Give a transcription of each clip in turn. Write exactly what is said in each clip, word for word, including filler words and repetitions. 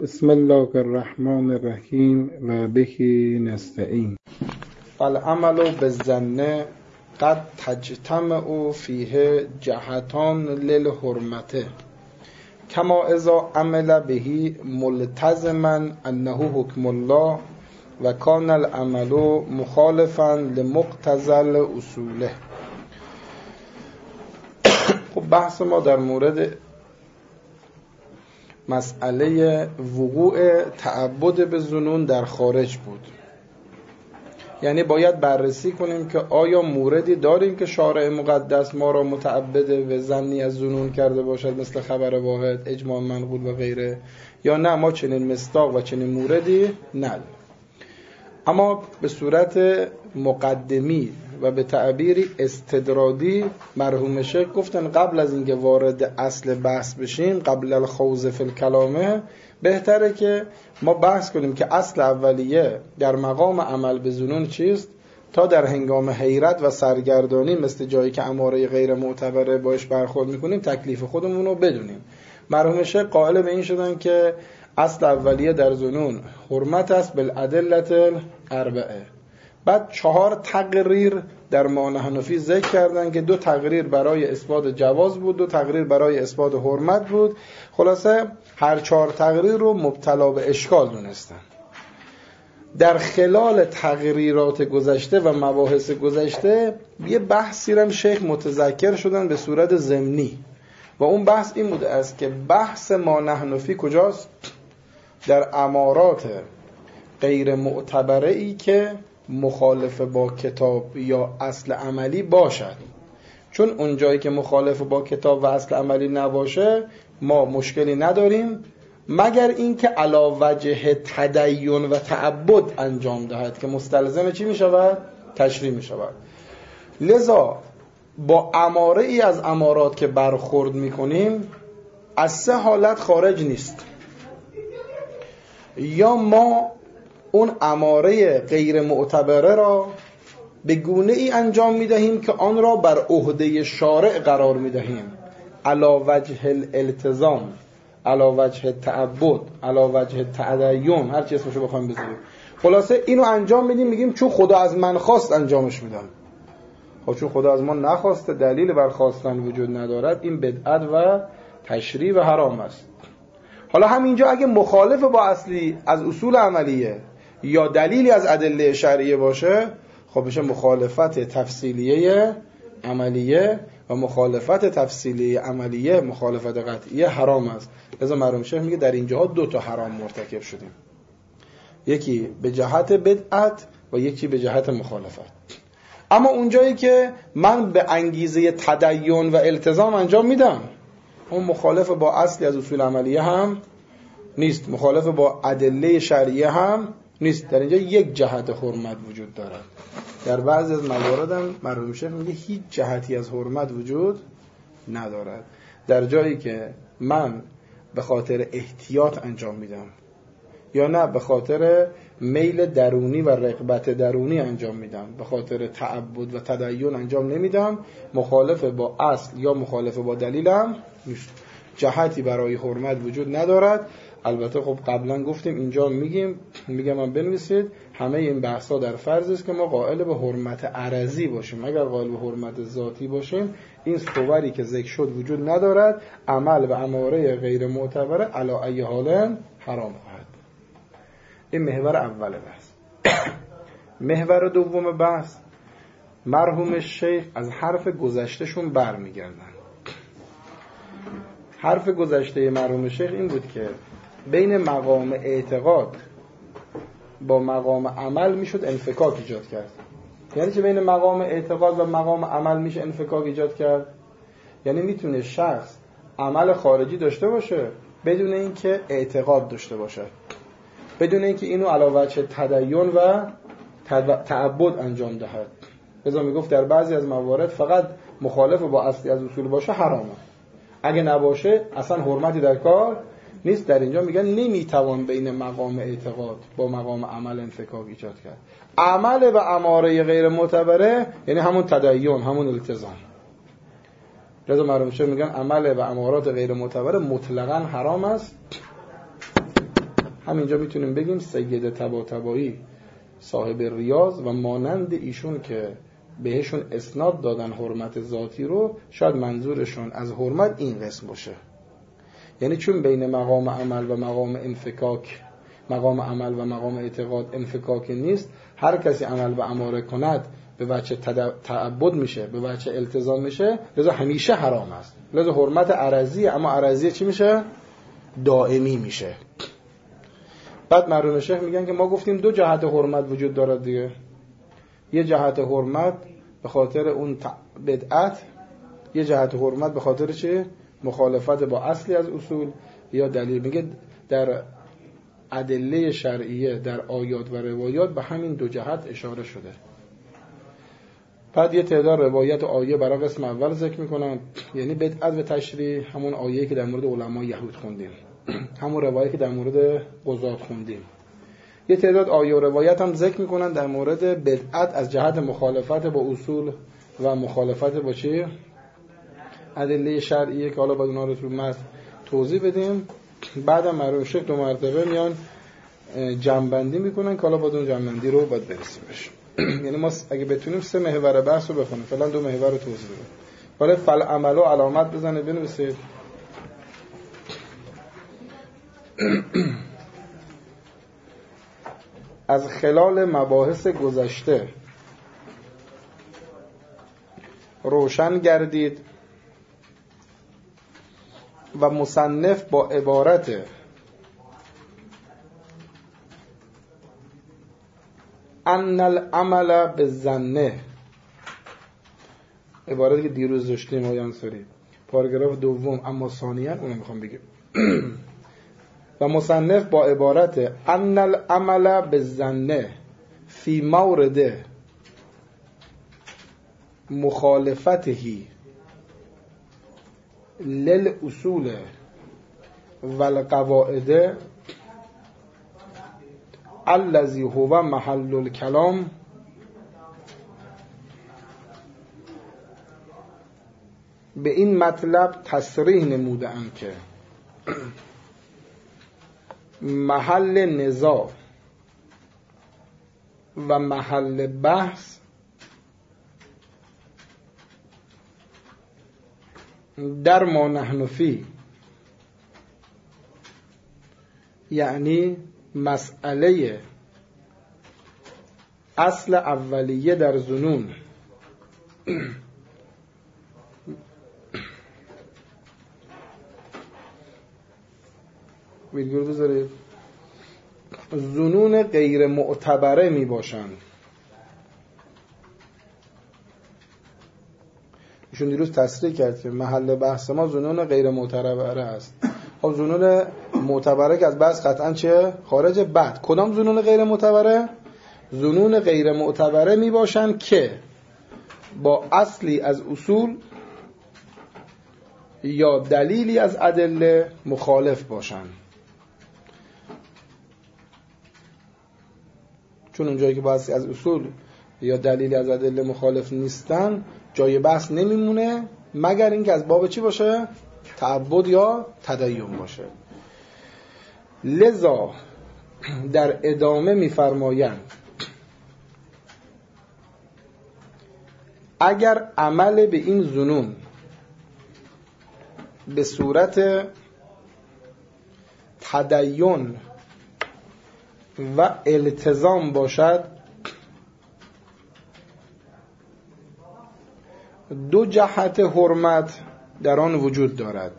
بسم الله الرحمن الرحیم و به نستعین. فالعمل بالظن قد تجتمع فیه جهتان للحرمته کما اذا عمل به ملتزما انه حکم الله و کان العمل مخالفا لمقتضی اصوله. خب بحث ما در مورد مسئله وقوع تعبد به ظنون در خارج بود. یعنی باید بررسی کنیم که آیا موردی داریم که شارع مقدس ما را متعبد به ظنی از ظنون کرده باشد، مثل خبر واحد، اجماع منقول و غیره، یا نه ما چنین مصداق و چنین موردی نداریم. اما به صورت مقدمی و به تعبیری استدرادی مرحوم شیخ گفتن قبل از اینکه وارد اصل بحث بشیم، قبل الخوض فی الکلامه، بهتره که ما بحث کنیم که اصل اولیه در مقام عمل به ظنون چیست، تا در هنگام حیرت و سرگردانی مثل جایی که اماره غیر معتبره باش برخورد میکنیم تکلیف خودمون رو بدونیم. مرحوم شیخ قائل به این شدن که اصل اولیه در ظنون حرمت است بالادله الاربعه. بعد چهار تقریر در معنی حنفی ذکر کردن که دو تقریر برای اثبات جواز بود، دو تقریر برای اثبات حرمت بود. خلاصه هر چهار تقریر رو مبتلا به اشکال دونستن. در خلال تقریرات گذشته و مباحث گذشته یه بحثی رو شیخ متذکر شدن به صورت ضمنی و اون بحث این بوده است که بحث ما حنفی کجاست؟ در امارات غیر معتبره ای که مخالف با کتاب یا اصل عملی باشد. چون اون جایی که مخالف با کتاب و اصل عملی نباشه ما مشکلی نداریم، مگر اینکه علی وجه تدین و تعبد انجام دهد که مستلزم چی می شود؟ تشریع می شود. لذا با اماره ای از امارات که برخورد می کنیم از سه حالت خارج نیست. یا ما اون اماره غیر معتبره را به گونه ای انجام می دهیم که آن را بر عهده شارع قرار می دهیم، علی وجه الالتزام، علی وجه تعبد، علی وجه تدین، هر چی اسمشو بخوایم بذاریم. خلاصه اینو انجام میدیم، میگیم چون خدا از من خواست انجامش میدم. خب چون خدا از ما نخواسته، دلیل بر خواستن وجود ندارد، این بدعت و تشریع و حرام است. حالا همینجا اگه مخالف با اصلی از اصول عملیه یا دلیلی از ادله شرعیه باشه، خب بشه مخالفت تفصیلیه عملیه و مخالفت تفصیلی عملیه مخالفت قطعیه حرام است. لذا مرحوم شیخ میگه در اینجاها دو تا حرام مرتکب شدیم، یکی به جهت بدعت و یکی به جهت مخالفت. اما اونجایی که من به انگیزه تدین و التزام انجام میدم، اون مخالف با اصلی از اصول عملیه هم نیست، مخالف با ادله شرعیه هم نیست. در اینجا یک جهت حرمت وجود دارد. در بعضی از موارد هم مرحوم شیخ میگه هیچ جهتی از حرمت وجود ندارد. در جایی که من به خاطر احتیاط انجام میدم یا نه به خاطر میل درونی و رغبت درونی انجام میدم، به خاطر تعبد و تدین انجام نمیدم، مخالف با اصل یا مخالف با دلیلم نیست، جهتی برای حرمت وجود ندارد. البته خب قبلا گفتیم اینجا میگیم میگم من بنویسید همه این بحثا در فرض است که ما قائل به حرمت عرضی باشیم. اگر قائل به حرمت ذاتی باشیم این صوری که ذکر شد وجود ندارد، عمل و اماره غیر معتبره علی ای حال حرام خواهد. این محور اول بحث. محور دوم بحث، مرحوم شیخ از حرف گذشتهشون برمیگردن. حرف گذشته مرحوم شیخ این بود که بین مقام اعتقاد با مقام عمل میشد انفکاک ایجاد کرد. یعنی چه بین مقام اعتقاد و مقام عمل میشه انفکاک ایجاد کرد؟ یعنی میتونه شخص عمل خارجی داشته باشه بدون اینکه اعتقاد داشته باشه، بدون اینکه اینو علی وجه تدین و تعبد انجام دهد. لذا میگفت در بعضی از موارد فقط مخالف با اصلی از اصول باشه حرامه، اگه نباشه اصلا حرمتی در کار نیست. در اینجا میگن نمیتوان بین مقام اعتقاد با مقام عمل انفکاک ایجاد کرد. عمل و اماره غیر معتبره یعنی همون تدین، همون التزام. لذا مرحوم شیخ میگن عمل و امارات غیر معتبره مطلقاً حرام است همینجا میتونیم بگیم سید طباطبایی صاحب ریاض و مانند ایشون که بهشون اسناد دادن حرمت ذاتی رو، شاید منظورشون از حرمت این قسم باشه. یعنی چون بین مقام عمل و مقام انفکاک، مقام عمل و مقام اعتقاد انفکاک نیست، هر کسی عمل و اماره کند به وجه تعبد میشه، به وجه التزام میشه، لذا همیشه حرام است. لذا حرمت عرضی، اما عرضی چی میشه؟ دائمی میشه. بعد مرحوم شیخ میگن که ما گفتیم دو جهت حرمت وجود دارد دیگه. یه جهت حرمت به خاطر اون بدعت، یه جهت حرمت به خاطر چه؟ مخالفت با اصلی از اصول یا دلیل. میگه در ادله شرعیه، در آیات و روایات به همین دو جهت اشاره شده. بعد یه تعداد روایت و آیه برای قسم اول ذکر میکنن، یعنی بدعت و تشریع، همون آیه‌ای که در مورد علمای یهود خوندیم، همون روایتی که در مورد قضات خوندیم. یه تعداد آیه و روایت هم ذکر میکنن در مورد بدعت از جهت مخالفت با اصول و مخالفت با چی؟ ادله شرعیه که حالا باید اونا رو تو متن توضیح بدیم. بعدم مرحوم شیخ دو مرتبه میان جمع‌بندی میکنن که حالا باید اون جمع‌بندی رو باید برسیم بهش. یعنی ما اگه بتونیم سه محور بحث رو بخونیم، فعلا دو محور رو توضیح بدیم. حالا فل عمل و علامت بزنه بنویسید. از خلال مباحث گذشته روشن گردید و مصنف با عبارت ان العمل بالظن، عبارتی که دیروز داشتیم آقای انصاری، پاراگراف دوم، اما ثانیاً اونو میخوام بگم. و مصنف با عبارت ان العمل بالظن فی مورد مخالفته للاصول والقواعد الذي هو محل الكلام به این مطلب تصریح نموده‌اند که محل نزاع و محل بحث در ما نحن فی، یعنی مسئله اصل اولیه در ظنون ویدیو بذارید، ظنون غیر معتبره می باشند. ایشون دیروز تصریح کرد که محل بحث ما ظنون غیر معتبره است. خب ظنون معتبره که از بحث قطعا چه؟ خارج. بعد کدام ظنون غیر معتبره؟ ظنون غیر معتبره می باشند که با اصلی از اصول یا دلیلی از ادله مخالف باشند. چون اونجایی که بحثی از اصول یا دلیلی از ادله مخالف نیستن، جای بحث نمیمونه مگر اینکه از باب چی باشه؟ تعبد یا تدین باشه. لذا در ادامه می‌فرمایند اگر عمل به این ظنون به صورت تدین و التزام باشد، دو جهت حرمت در آن وجود دارد.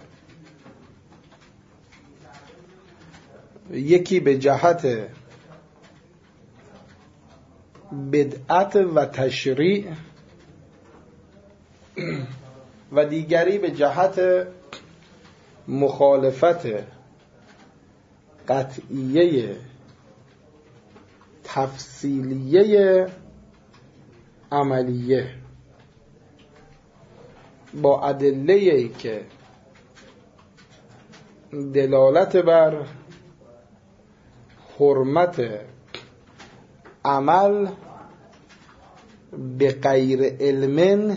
یکی به جهت بدعت و تشریع و دیگری به جهت مخالفت قطعیه تفصیلیه عملیه با ادله‌ای که دلالت بر حرمت عمل به غیر علم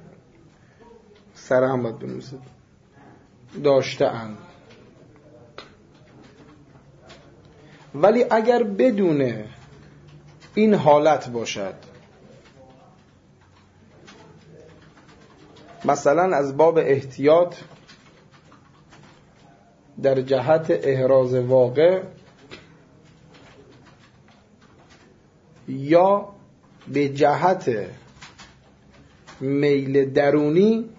سرهم باید بنویسید داشته اند. ولی اگر بدون این حالت باشد، مثلا از باب احتیاط در جهت احراز واقع یا به جهت میل درونی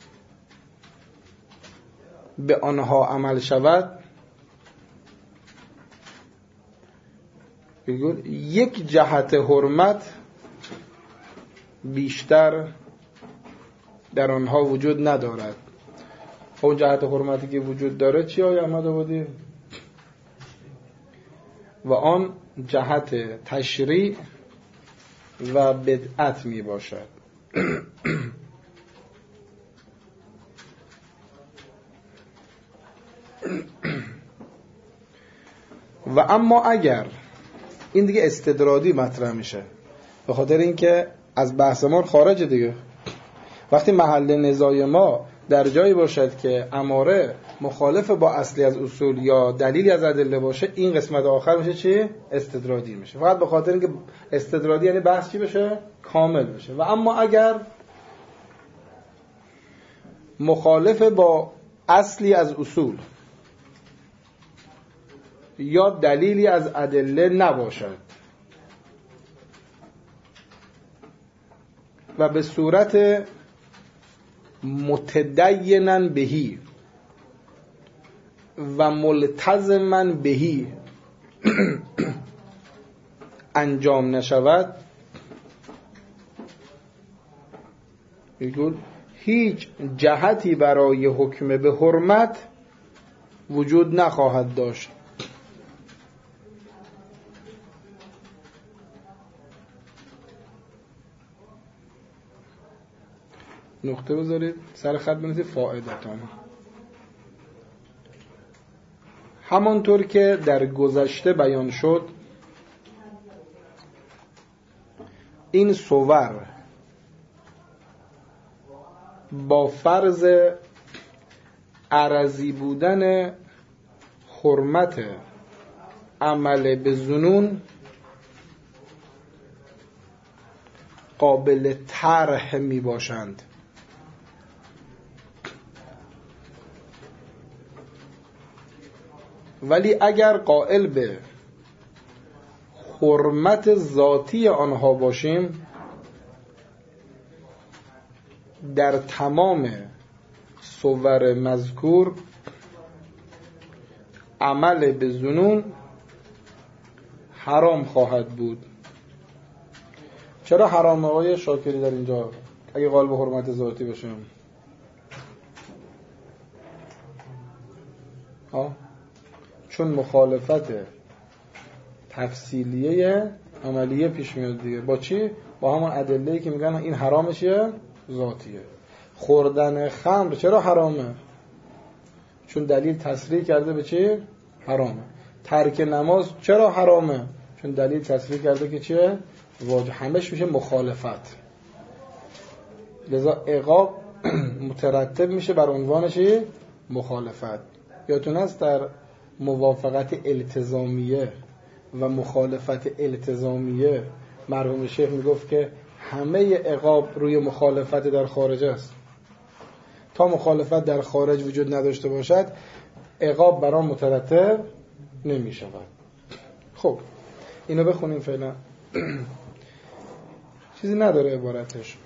به آنها عمل شود، یک جهت حرمت بیشتر در آنها وجود ندارد. اون جهت حرمتی که وجود داره چی های احمد آبادی؟ و آن جهت تشریع و بدعت می باشد. و اما اگر این دیگه استدرادی مطرح میشه، به خاطر اینکه از بحث ما خارج دیگه. وقتی محل نزاع ما در جایی باشد که اماره مخالف با اصلی از اصول یا دلیلی از ادله باشه، این قسمت آخر میشه چی؟ استدرادی میشه. فقط به خاطر اینکه استدرادی یعنی بحث چی بشه؟ کامل بشه. و اما اگر مخالف با اصلی از اصول یا دلیلی از ادله نباشد و به صورت متدینا بهی و ملتزما بهی انجام نشود، میگه هیچ جهتی برای حکم به حرمت وجود نخواهد داشت. نقطه بذارید سر خط بنویسید فائدتان. همانطور که در گذشته بیان شد، این صور با فرض عرضی بودن حرمت عمل به ظنون قابل طرح می باشند. ولی اگر قائل به حرمت ذاتی آنها باشیم، در تمام صور مذکور عمل به ظنون حرام خواهد بود. چرا حرام آقای شاکری در اینجا اگه قائل به حرمت ذاتی باشیم؟ ها؟ چون مخالفت تفصیلیه عملیه پیش میاد دیگه. با چی؟ با همون ادله‌ای که میگن این حرامه چیه؟ ذاتیه. خوردن خمر چرا حرامه؟ چون دلیل تصریح کرده به چی؟ حرامه. ترک نماز چرا حرامه؟ چون دلیل تصریح کرده که چیه؟ واجب. همش میشه مخالفت. لذا عقاب مترتب میشه بر عنوان چی؟ مخالفت. یادتون هست در موافقت التزامیه و مخالفت التزامیه مرحوم شیخ میگفت که همه عقاب روی مخالفت در خارج است. تا مخالفت در خارج وجود نداشته باشد عقاب برام مترتب نمی شود. خب اینو بخونیم فعلا. چیزی نداره عبارتش.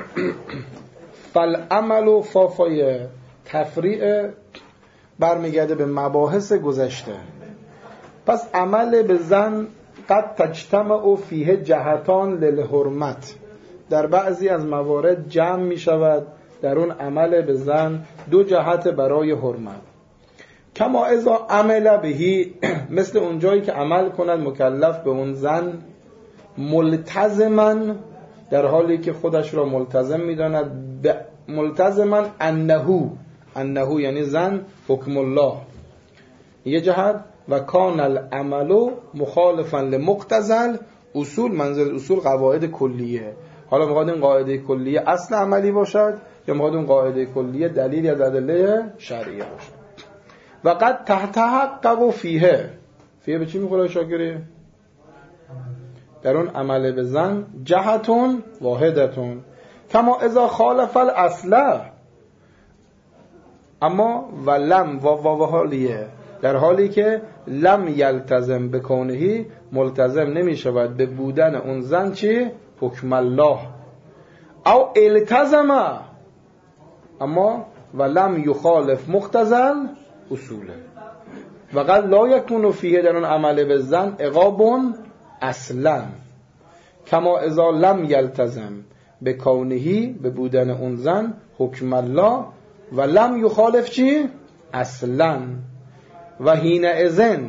فالعمل و فافای تفریع برمیگرده به مباحث گذشته. پس عمل به زن قد تجتمع فیه جهتان للحرمت، در بعضی از موارد جمع می شود در اون عمل به زن دو جهت برای حرمت. کما اذا عمل بهی، مثل اونجایی که عمل کند مکلف به اون زن ملتزما، در حالی که خودش را ملتزم می داند، ملتزما انهو، انهو یعنی زن حکم الله یه جهت، و کان العمل مخالفا لمقتضى اصول، منظر اصول قواعد کلیه. حالا میخواد این قاعده کلیه اصل عملی باشد یا میخواد این قاعده کلیه دلیلی از ادله شرعیه باشد. و قد تحقق فیه فیه به چی میخوره شاگری؟ در اون عمل به زن جهتون واحدتون کما اذا خالف الاصل، اما ولم و و حالیه، در حالی که لم یلتزم بکونهی، ملتزم نمی شود به بودن اون زن چی؟ حکم الله. او التزم، اما ولم یخالف مختزل اصوله. و قد لا یکون فیه، در اون عمل به زن عقابون اصلا کما اذا لم یلتزم به کونهی، به بودن اون زن حکم الله، و لم یخالف چی؟ اصلا. و هین ازن،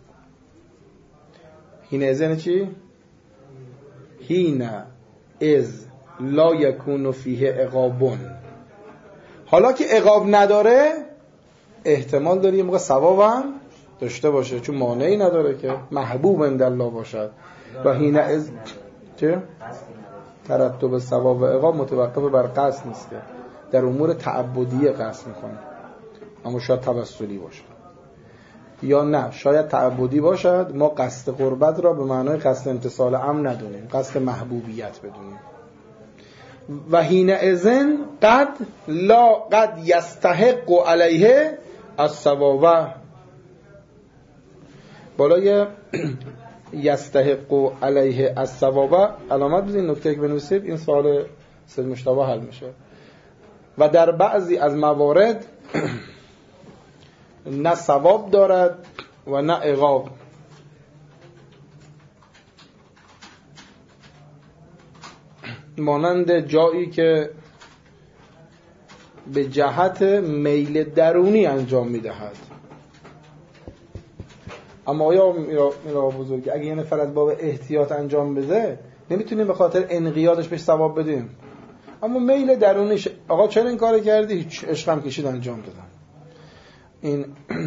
هین ازن چی؟ هین از لا یکون فیه عقابون. حالا که عقاب نداره احتمال داره یه موقع ثواب هم داشته باشه، چون مانعی نداره که محبوب عند الله باشد. و هین از چه؟ ترتب ثواب و عقاب متوقف بر قصد نیست، که در امور تعبدی قصد میکنه، اما شاید توسلی باشه یا نه شاید تعبدی باشد. ما قصد قربت را به معنای قصد امتصال امر ندونیم، قصد محبوبیت بدونیم. و حین اذن قد لا قد یستحق علیه الثواب، بالای یستحق علیه الثواب علامت بزنید، نکته که بنویسید، این سوال سید مشتبه حل میشه. و در بعضی از موارد نه ثواب دارد و نه عقاب. مانند جایی که به جهت میل درونی انجام میدهد. اما آیا میرا بزرگی اگه یه نفر از باب احتیاط انجام بده نمیتونیم به خاطر انقیادش بهش ثواب بدیم؟ اما میل درونیش، آقا چرا این کار کردی؟ هیچ، عشقم کشید انجام دادم. این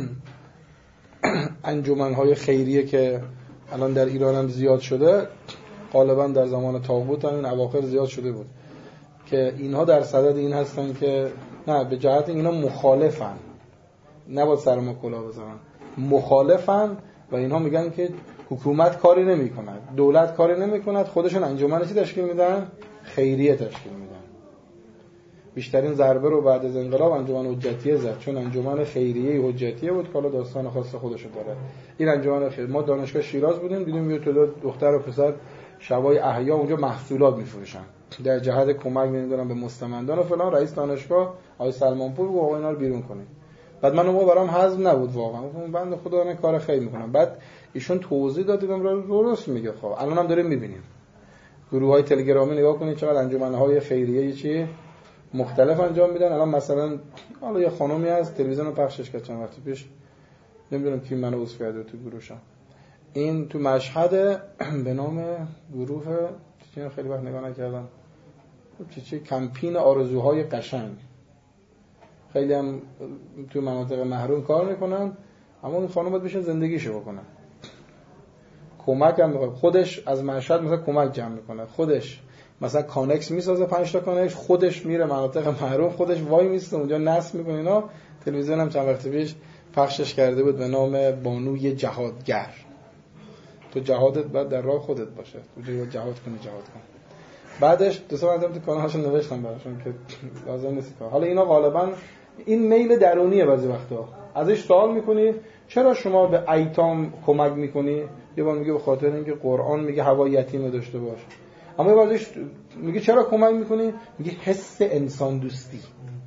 انجمن‌های خیریه که الان در ایران هم زیاد شده، غالبا در زمان طاغوت هم این اواخر زیاد شده بود، که اینها در صدد این هستن که نه، به جهت اینا مخالفن، نباید سر ما کلاه بزنن، مخالفن و اینها میگن که حکومت کاری نمی کند، دولت کاری نمی کند، خودشون انجمن چی تشکیل میدن؟ خیریه تشکیل میدن. بیشترین ضربه رو بعد از انقلاب انجمن حجتیه زد، چون انجمن خیریه حجتیه بود که حالا داستان خاص خودشو داره. این انجمن خیریه، ما دانشگاه شیراز بودیم، دیدیم یه تعداد دختر و پسر شبای احیا اونجا محصولات میفروشن در جهت کمک می‌دونن به مستمندان و فلان. رئیس دانشگاه آقای سلمانپور گفت آقا اینا رو بیرون کنید. بعد من اون برام هضم نبود واقعا، گفتم بنده خدا دارن کار خیر میکنن. بعد ایشون توضیح داد، دیدم درست میگه. خب الانم داریم میبینیم گروه‌های تلگرامی، نگاه کنید چقدر انجمن‌های خیریه چی مختلف انجام میدن. الان مثلا حالا یه خانومی از تلویزیون رو پخشش کرد چند وقت پیش، نمیدونم کی منو عضو کرده تو گروهشم، این تو مشهد به نام گروه چیزی خیلی وقت نگاه نکردم، چی چی کمپین آرزوهای قشنگ، خیلی هم تو مناطق محروم کار میکنن، اما این خانم باید بشه زندگیشو بکنه، کمک هم میکنه، خودش از مشهد مثلا کمک جمع میکنه، خودش مثلا کانکس میسازه، پنج تا کانکس، خودش میره مناطق محروم، خودش وای میسته اونجا نصب میکنه. اینا تلویزیون هم چند وقت پیش پخشش کرده بود به نام بانوی جهادگر. تو جهادت بعد در راه خودت باشه، تو جهاد کنی جهاد کن. بعدش دو سه مرتبه تو کانالشو نوشتم براشون که لازم نیست کار. حالا اینا غالبا این میل درونیه، بعضی وقتا ازش سوال میکنی چرا شما به ایتام کمک میکنی؟ یه بار میگه به خاطر اینکه قرآن میگه هوا یتیم داشته باش. اما یه بارش میگه چرا کمک میکنی؟ میگه حس انسان دوستی،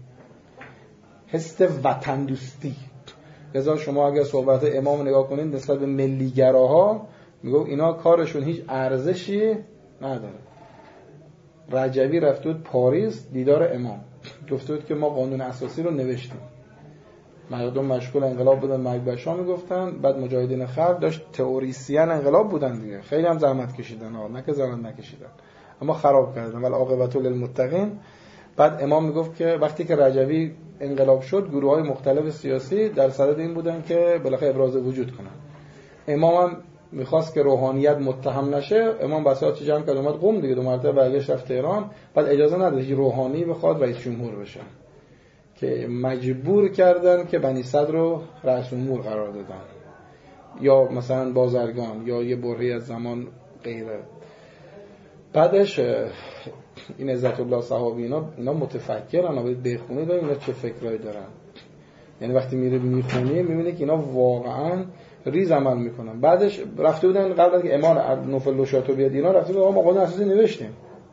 حس وطن دوستی. لذا شما اگر صحبت امام نگاه کنید نسبت به ملیگراها، میگه اینا کارشون هیچ ارزشی نداره. رجبی رفت بود پاریس دیدار امام، گفت بود که ما قانون اساسی رو نوشتیم، مردم مشغول انقلاب بودن، مرگ بر شاه میگفتن، بعد مجاهدین خلق داشت تئوریسین انقلاب بودن دیگه، خیلی هم زحمت کشیدن ها، نه که زحمت نکشیدن اما خراب کردن، ولی عاقبت للمتقین. بعد امام میگفت که وقتی که رجبی انقلاب شد، گروه‌های مختلف سیاسی در صدد این بودن که بالاخره ابراز وجود کنن. امام هم میخواست که روحانیت متهم نشه، امام بساط جمع کرد اومد قم دیگه، دو مرتبه برگشت رفت تهران، بعد اجازه نداد که روحانی بخواد رئیس جمهور بشه، که مجبور کردن که بنی صدر رو رئیس جمهور قرار دادن. یا مثلا بازرگان یا یه برهه‌ای از زمان غیره. بعدش این عزت الله صحابی اینا اینا متفکرن، باید بخونید اینا چه فکرایی دارن. یعنی وقتی میره میخونی میبینی که اینا واقعا ریز عمل میکنن. بعدش رفته بودن قبل از که امام نوفل لوشاتو بیاد اینا، رفته بودن ما قانون اساسی نوشتیم.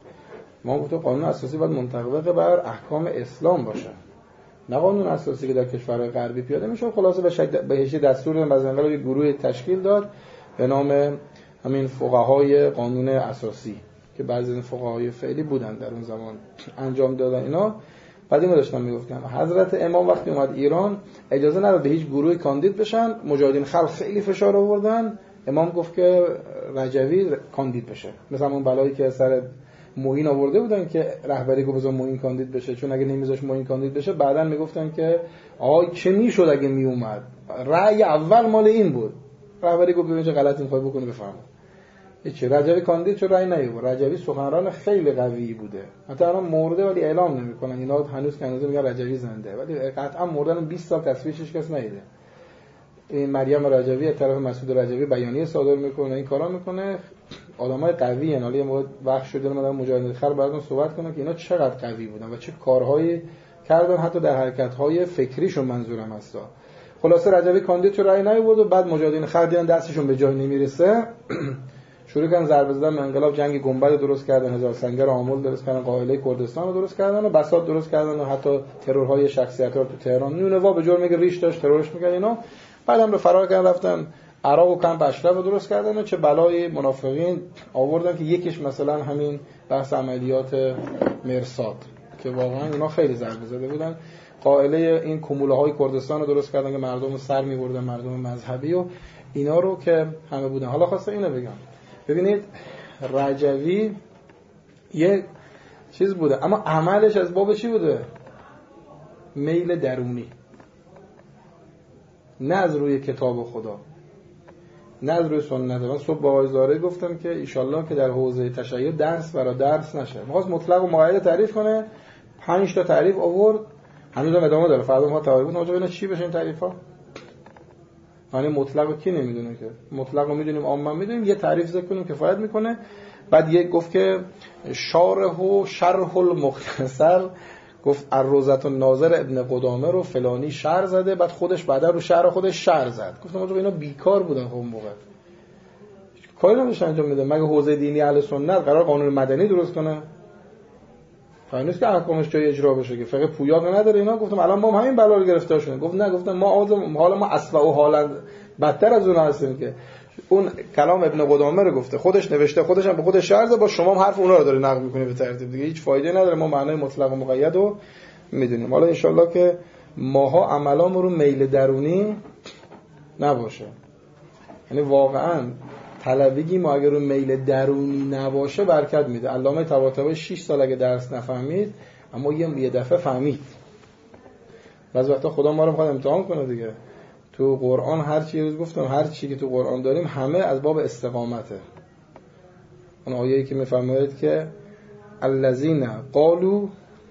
ما گفتیم قانون اساسی باید منطبق بر احکام اسلام باشه، نه قانون اساسی که در کشورهای غربی پیاده میشه. خلاصه به شکل بهش دستور دادن، بعد انقلاب یک گروه تشکیل داد به نام همین فقهای قانون اساسی که بعضی از فقهای فعلی بودن در اون زمان انجام دادن اینا. بعد اینو داشتم میگفتم حضرت امام وقتی اومد ایران اجازه نداد به هیچ گروهی کاندید بشن. مجاهدین خلق خیلی فشار آوردن، امام گفت که رجوی کاندید بشه. مثلا اون بلایی که سر معین آورده بودن که رهبری گفت بذار معین کاندید بشه، چون اگه نمیذاش معین کاندید بشه بعدن میگفتن که آی چه میشد اگه میومد، رأی اول مال این بود. رهبری گفت ببین چه غلطی میخوای بکنی بفهم. هیچ رجوی کاندید چه رأی نیاورد. رجوی سخنران خیلی قوی بوده، حتی الان مرده ولی اعلام نمیکنن. اینا هنوز که هنوز میگن رجوی زنده، ولی قطعا مردن بیست سال تصویرش کس ندیده. این مریم رجوی از طرف مسعود رجوی بیانیه صادر میکنه، این کارا میکنه. آدمای قوی ان. حالا یه موقع وقت شده من مجاهدین خلق براتون صحبت کنم که اینا چقدر قوی بودن و چه کارهایی کردن، حتی در حرکت‌های فکریشون منظورم هست. خلاصه رجوی کاندید چه رأی نیاورد و بعد مجاهدین خلق دیدن دستشون به جای نمیرسه شروع کردن ضربه زدن به انقلاب. جنگ گنبد درست کردن، هزار سنگر آمل درست کردن، قائله کردستان رو درست کردن و بساط درست کردن و حتی ترورهای شخصیت‌ها تو تهران نونوا به جرم ریش داشت ترورش می‌کرد اینا. بعدم به فرار کردن رفتن عراق و کمپ اشرف رو درست کردن و چه بلای منافقین آوردن که یکیش مثلا همین بحث عملیات مرصاد که واقعا اینا خیلی ضربه زده بودن. قائله این کموله‌های کردستان رو درست کردن که مردم رو سر می‌بردن، مردم مذهبی و اینا رو که همه بودن. حالا خواسته اینو بگم، ببینید رجوی یه چیز بوده اما عملش از باب چی بوده؟ میل درونی، نه از روی کتاب خدا، نه از روی سنت. من صبح با آقای زارعی گفتم که ایشالله که در حوزه تشیع درس برای درس نشه. می‌خواست مطلق و مقید تعریف کنه، پنج تا تعریف آورد، هنوزم ادامه داره. فردا ما تعریف کنیم آجا ببینیم چی بشه این تعریف‌ها. یعنی مطلق کی نمیدونه که مطلق رو میدونیم، عامه میدونیم. یه تعریف ذکر کنیم کفایت میکنه. بعد یک گفت که شارح و شرح المختصر گفت الروضة الناظر ابن قدامه رو فلانی شرح زده، بعد خودش بعدا رو شرح خودش شرح زد. گفتم آقا اینا بیکار بودن خب اون موقع کاری نمیشه انجام میده. مگه حوزه دینی اهل سنت قرار قانون مدنی درست کنه؟ فایده نیست که احکامش جای اجرا بشه که فقط پویا نداره اینا. گفتم الان ما هم همین بلا رو گرفتار شدیم. گفت نه، گفتم ما حالا ما اسوأ و حالا بدتر از اون هستیم که اون کلام ابن قدامه رو گفته، خودش نوشته، خودش هم به خودش شرح زده، با شما هم حرف اونها رو داره نقل میکنه به ترتیب دیگه. هیچ فایده نداره. ما معنای مطلق و مقید رو میدونیم. حالا ان شاءالله که ماها عملامون رو میل درونی نباشه. یعنی واقعا طلبگی ما اگر رو میل درونی نباشه برکت میده. علامه طباطبایی شش سال اگه درس نفهمید اما یه دفعه فهمید. بعضی وقتا خدا ما رو میخواد امتحان کنه دیگه. تو قرآن هر چی روز گفتم هر چی که تو قرآن داریم همه از باب استقامته. اون آیه‌ای که میفرماید که الذین قالوا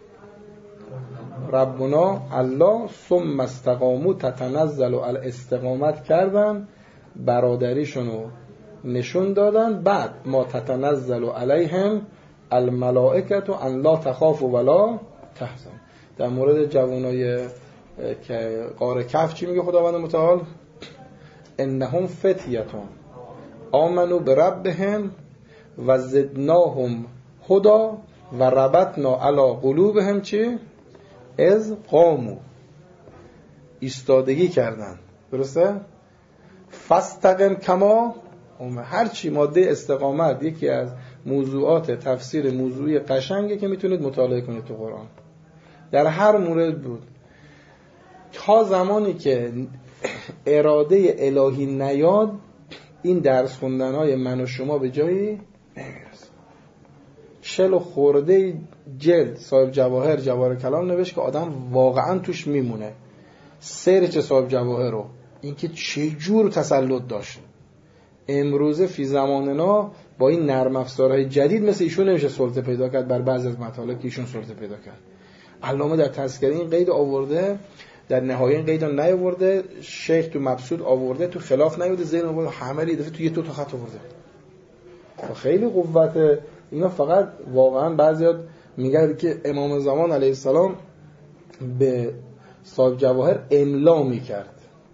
ربنا الله ثم استقاموا تتنزل الاستقامت کردن، برادریشونو نشون دادن، بعد ما تتنزل علیهم الملائکه ان لا تخافوا ولا تحزنوا. در مورد جوانای که قاره کهف چی میگه خداوند متعال؟ انهم فتیتون آمنوا بربهم و زدناهم هدا و ربطنا علی قلوبهم چی؟ از قاموا، ایستادگی کردن. درسته؟ فاستقم کما هر چی ماده استقامت یکی از موضوعات تفسیر موضوعی قشنگه که میتونید مطالعه کنید تو قرآن. در هر مورد بود تا زمانی که اراده الهی نیاد این درس خوندن‌های من و شما به جایی نمیرسه. چل و خورده جلد صاحب جواهر جواهر کلام نوشت که آدم واقعا توش میمونه. سرچ صاحب جواهر رو اینکه چه جور تسلط داشت. امروزه فی زماننا با این نرم افزارهای جدید مثل ایشون نمیشه سلطه پیدا کرد بر بعضی از مطالب که ایشون سلطه پیدا کرد. علامه در تذکره این قید آورده در نهایت این قید رو نیاورده، شیخ تو مبسوط آورده، تو خلاف نیاورده، زین آورده، همه یه دفعه تو یه دو تا خط آورده. خیلی قوته اینا. فقط واقعا بعضیا میگن که امام زمان علیه السلام به صاحب جواهر املا میکرد.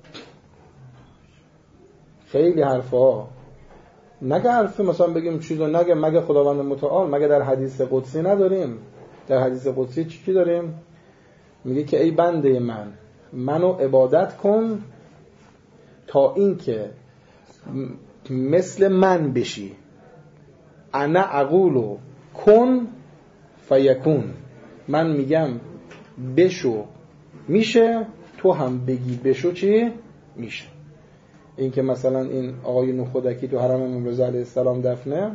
خیلی حرفا نگه حرف مثلا بگیم چیزو نگه مگه خداوند متعال، مگه در حدیث قدسی نداریم؟ در حدیث قدسی چی چی داریم؟ میگه که ای بنده من، منو عبادت کن تا این که مثل من بشی. انا اقولو کن فیکون، من میگم بشو میشه، تو هم بگی بشو چی میشه. این که مثلا این آقای نخودکی تو حرم امام رضا علیه السلام دفنه،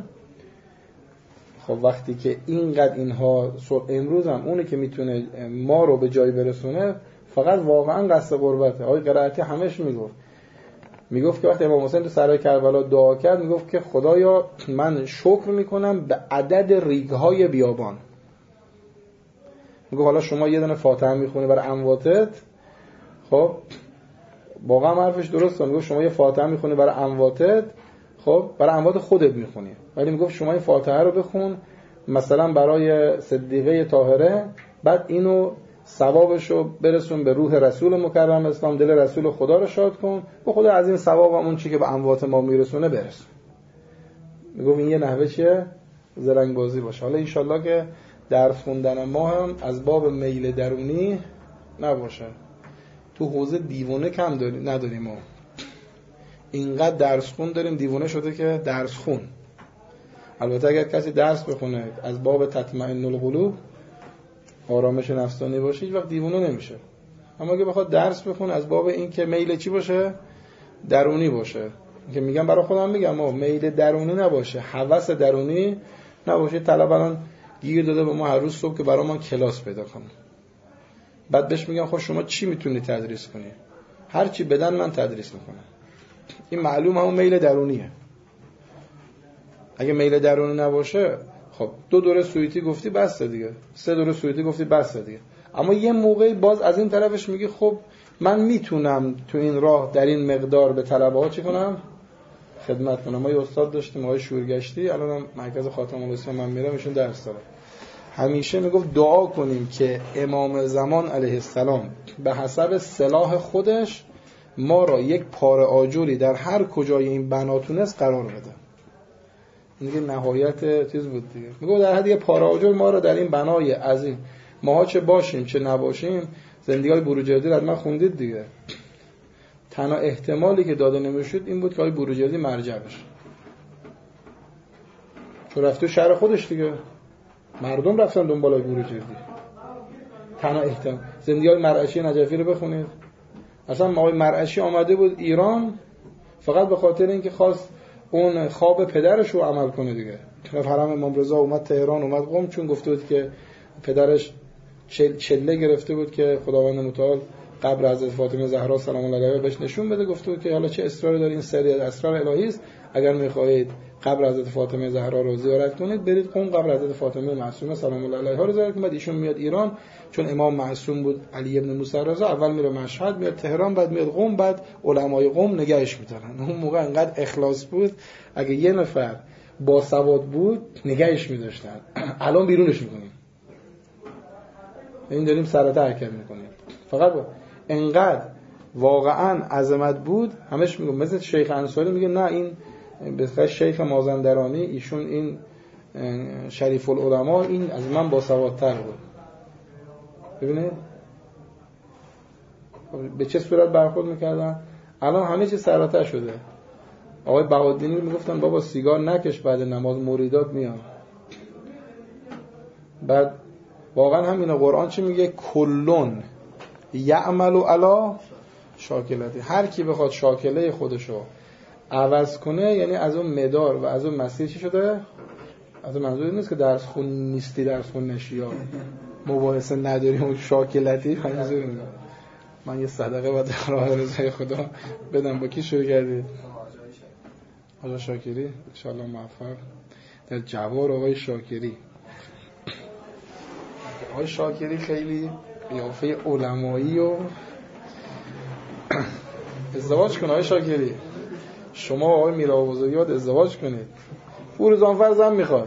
خب وقتی که اینقدر اینها امروز هم اونی که میتونه ما رو به جای برسونه فقط واقعا قصد قربته. آقای قرائتی همش میگفت میگفت که وقتی امام حسین تو سرای کربلا دعا کرد میگفت که خدایا من شکر میکنم به عدد ریگ‌های بیابان. میگفت حالا شما یه دونه فاتحه میخونی برای امواتت، خب واقعا حرفش درسته، میگفت شما یه فاتحه میخونی برای امواتت، خب برای اموات خودت میخونی، ولی میگفت شما این فاتحه رو بخون مثلا برای صدیقه طاهره، بعد اینو ثوابشو برسون به روح رسول مکرم اسلام، دل رسول خدا رو شاد کن، به خدا از این ثواب اون چی که به اموات ما میرسونه برسون. میگفت این یه نحوه چیه؟ زرنگ بازی باشه. حالا انشالله که درس خوندن ما هم از باب میل درونی نباشه. تو حوزه دیوانه کم داریم نداریم ما. اینقدر درس خون داریم دیوانه شده که درس خون. البته اگر کسی درس بخونه از باب تطمئن القلوب، آرامش نفسانی باشه، هیچ وقت دیوانه نمیشه. اما اگه بخواد درس بخونه از باب این که میل چی باشه؟ درونی باشه. که میگم برای خودم میگم ما میل درونی نباشه، هوس درونی نباشه. طلب الان گیر داده به ما هر روز صبح که برای ما کلاس پیدا کنه. بعد بهش میگم خب شما چی میتونی تدریس کنی؟ هر چی بدن من تدریس میکنم. این معلوم همون میل درونیه. اگه میل درونی نباشه، خب دو دوره سویتی گفتی بسته دیگه، سه دوره سویتی گفتی بسته دیگه. اما یه موقعی باز از این طرفش میگی خب من میتونم تو این راه در این مقدار به طلبه ها چی کنم؟ خدمت کنم. ما یه استاد داشتیم آقای شورگشتی، الان مرکز خاتم الاسلام من میرم ایشون درس داره. همیشه میگفت دعا کنیم که امام زمان علیه السلام به حسب سلاح خودش ما را یک پاره آجوری در هر کجای این بنا تونست قرار بده. این دیگه نهایت چیز بود دیگه. میگه در حد یه پاره آجر ما را در این بنای عظیم، ماها چه باشیم چه نباشیم، زندگی‌های بروجردی رو حتما خوندید دیگه. تنها احتمالی که داده نمیشد این بود که آقای بروجردی مرجع بشه. چون رفته شهر خودش دیگه، مردم رفتن دنبال آقای بروجردی. تنها احتمال زندگی‌های مرعشی نجفی رو بخونید. اصلا آقای مرعشی آمده بود ایران فقط به خاطر اینکه خواست اون خواب پدرش رو عمل کنه دیگه. طرف حرم امام رضا اومد تهران، اومد قم، چون گفته بود که پدرش چل چله گرفته بود که خداوند متعال قبر حضرت فاطمه زهرا سلام الله علیها بهش نشون بده. گفته بود که حالا چه اصراری دارین، این سری از اسرار الهی است، اگر می‌خواهید قبر حضرت فاطمه زهرا رو زیارت کنید برید قم قبر حضرت فاطمه معصومه سلام الله علیها رو زیارت کنید. ایشون میاد ایران، چون امام معصوم بود علی ابن موسی رضا، اول میره مشهد، میاد تهران، بعد میاد قم، بعد علمای قم نگهش می‌دارن. اون موقع انقدر اخلاص بود اگه یه نفر با سواد بود نگهش می‌داشتن. الان بیرونش می‌کنیم. این داریم سرطه حرکت می‌کنیم. فقط با انقدر واقعا عظمت بود. همش میگم مثل شیخ انصاری میگه نه این به خاطر شیخ مازندرانی، ایشون این شریف العلماء این از من باسوادتر بود. ببینید به چه صورت برخورد میکردن. الان همه چیز سرطه شده. آقای بهادینی میگفتن بابا سیگار نکش بعد نماز مریدات میان. بعد واقعا همین قرآن چی میگه؟ کلون یعمل علی شاکلتی. هر کی بخواد شاکله خودشو عوض کنه، یعنی از اون مدار و از اون مسیر چی شده؟ از اون منظور نیست که درس خون نیستی، درس خون نشی یا مباحثه نداریم و شاکلتی. منظور اینه من یه صدقه باید راه رضای خدا بدم. با کی شروع کردید؟ آقای شاکری ان شاء الله موفق در جوار آقای شاکری. آقای شاکری خیلی قیافه علمایی و ازدواج کن آقای شاکری، شما آقای میرا بزرگوار ازدواج کنید. فروزانفر زن میخواد.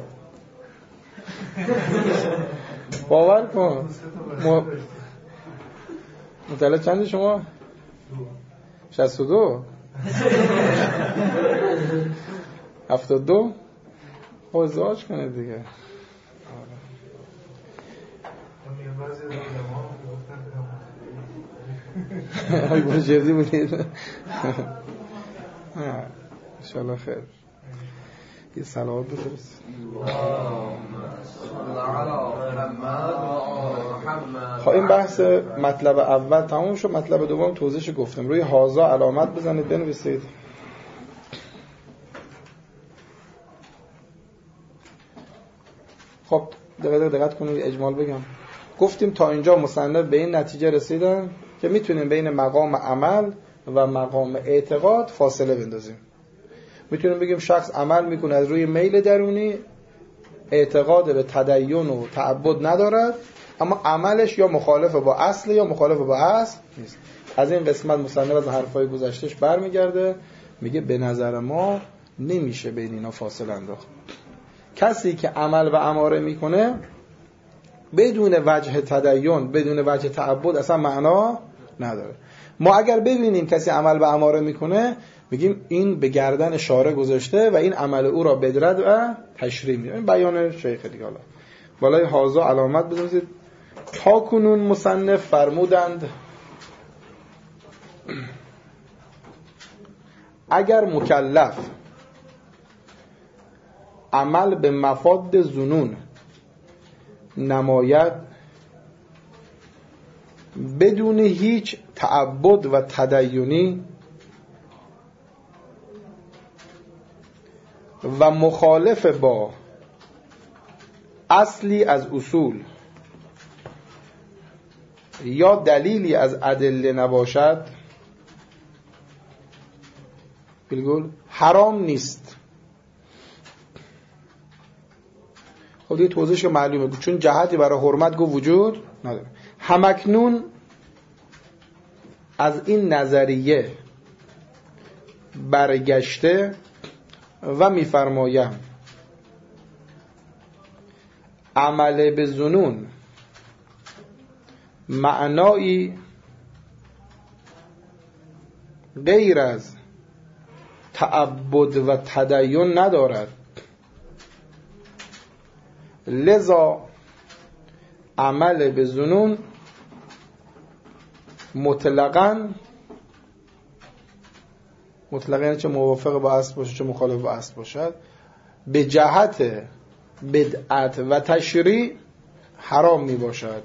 باور کن. مطلع چند شما؟ شصت و دو هفتاد و دو خب ازدواج کنید دیگه. های برو جدی بودید. انشاءالله خیر. یه صلوات بفرست. خب این بحث مطلب اول تموم شد. مطلب دوم توضیحش گفتم. روی هازا علامت بزنید بنویسید. خب دقیقه دقت کنید اجمال بگم. گفتیم تا اینجا مصنف به این نتیجه رسیدن که میتونیم بین مقام عمل و مقام اعتقاد فاصله بندازیم. میتونیم بگیم شخص عمل میکنه از روی میل درونی، اعتقاد به تدین و تعبد ندارد، اما عملش یا مخالف با اصل یا مخالف با اصل نیست. از این قسمت مصنف از حرفای گذشتهش برمیگرده، میگه به نظر ما نمیشه بین اینا فاصله انداخت. کسی که عمل و اماره میکنه بدون وجه تدین، بدون وجه تعبد اصلا معنا نداره. ما اگر ببینیم کسی عمل و اماره میکنه، میگیم این به گردن شارع گذاشته و این عمل او را بدرد و تشریح میده. این بیان شیخ دیگه. حالا بالای هازا علامت بزنید. تا کنون مصنف فرمودند اگر مکلف عمل به مفاد ظنون نماید بدون هیچ تعبد و تدینی و مخالف با اصلی از اصول یا دلیلی از ادله نباشد، بالگل حرام نیست. خب دیگه توضیحش که معلومه، چون جهتی برای حرمت گو وجود نداره. همکنون از این نظریه برگشته و میفرمایم عمل به ظنون معنایی غیر از تعبد و تدین ندارد، لذا عمل به ظنون مطلقاً مطلقاً یعنی چه موافق با اصل باشه چه مخالف با اصل باشد، به جهت بدعت و تشریع حرام می باشد.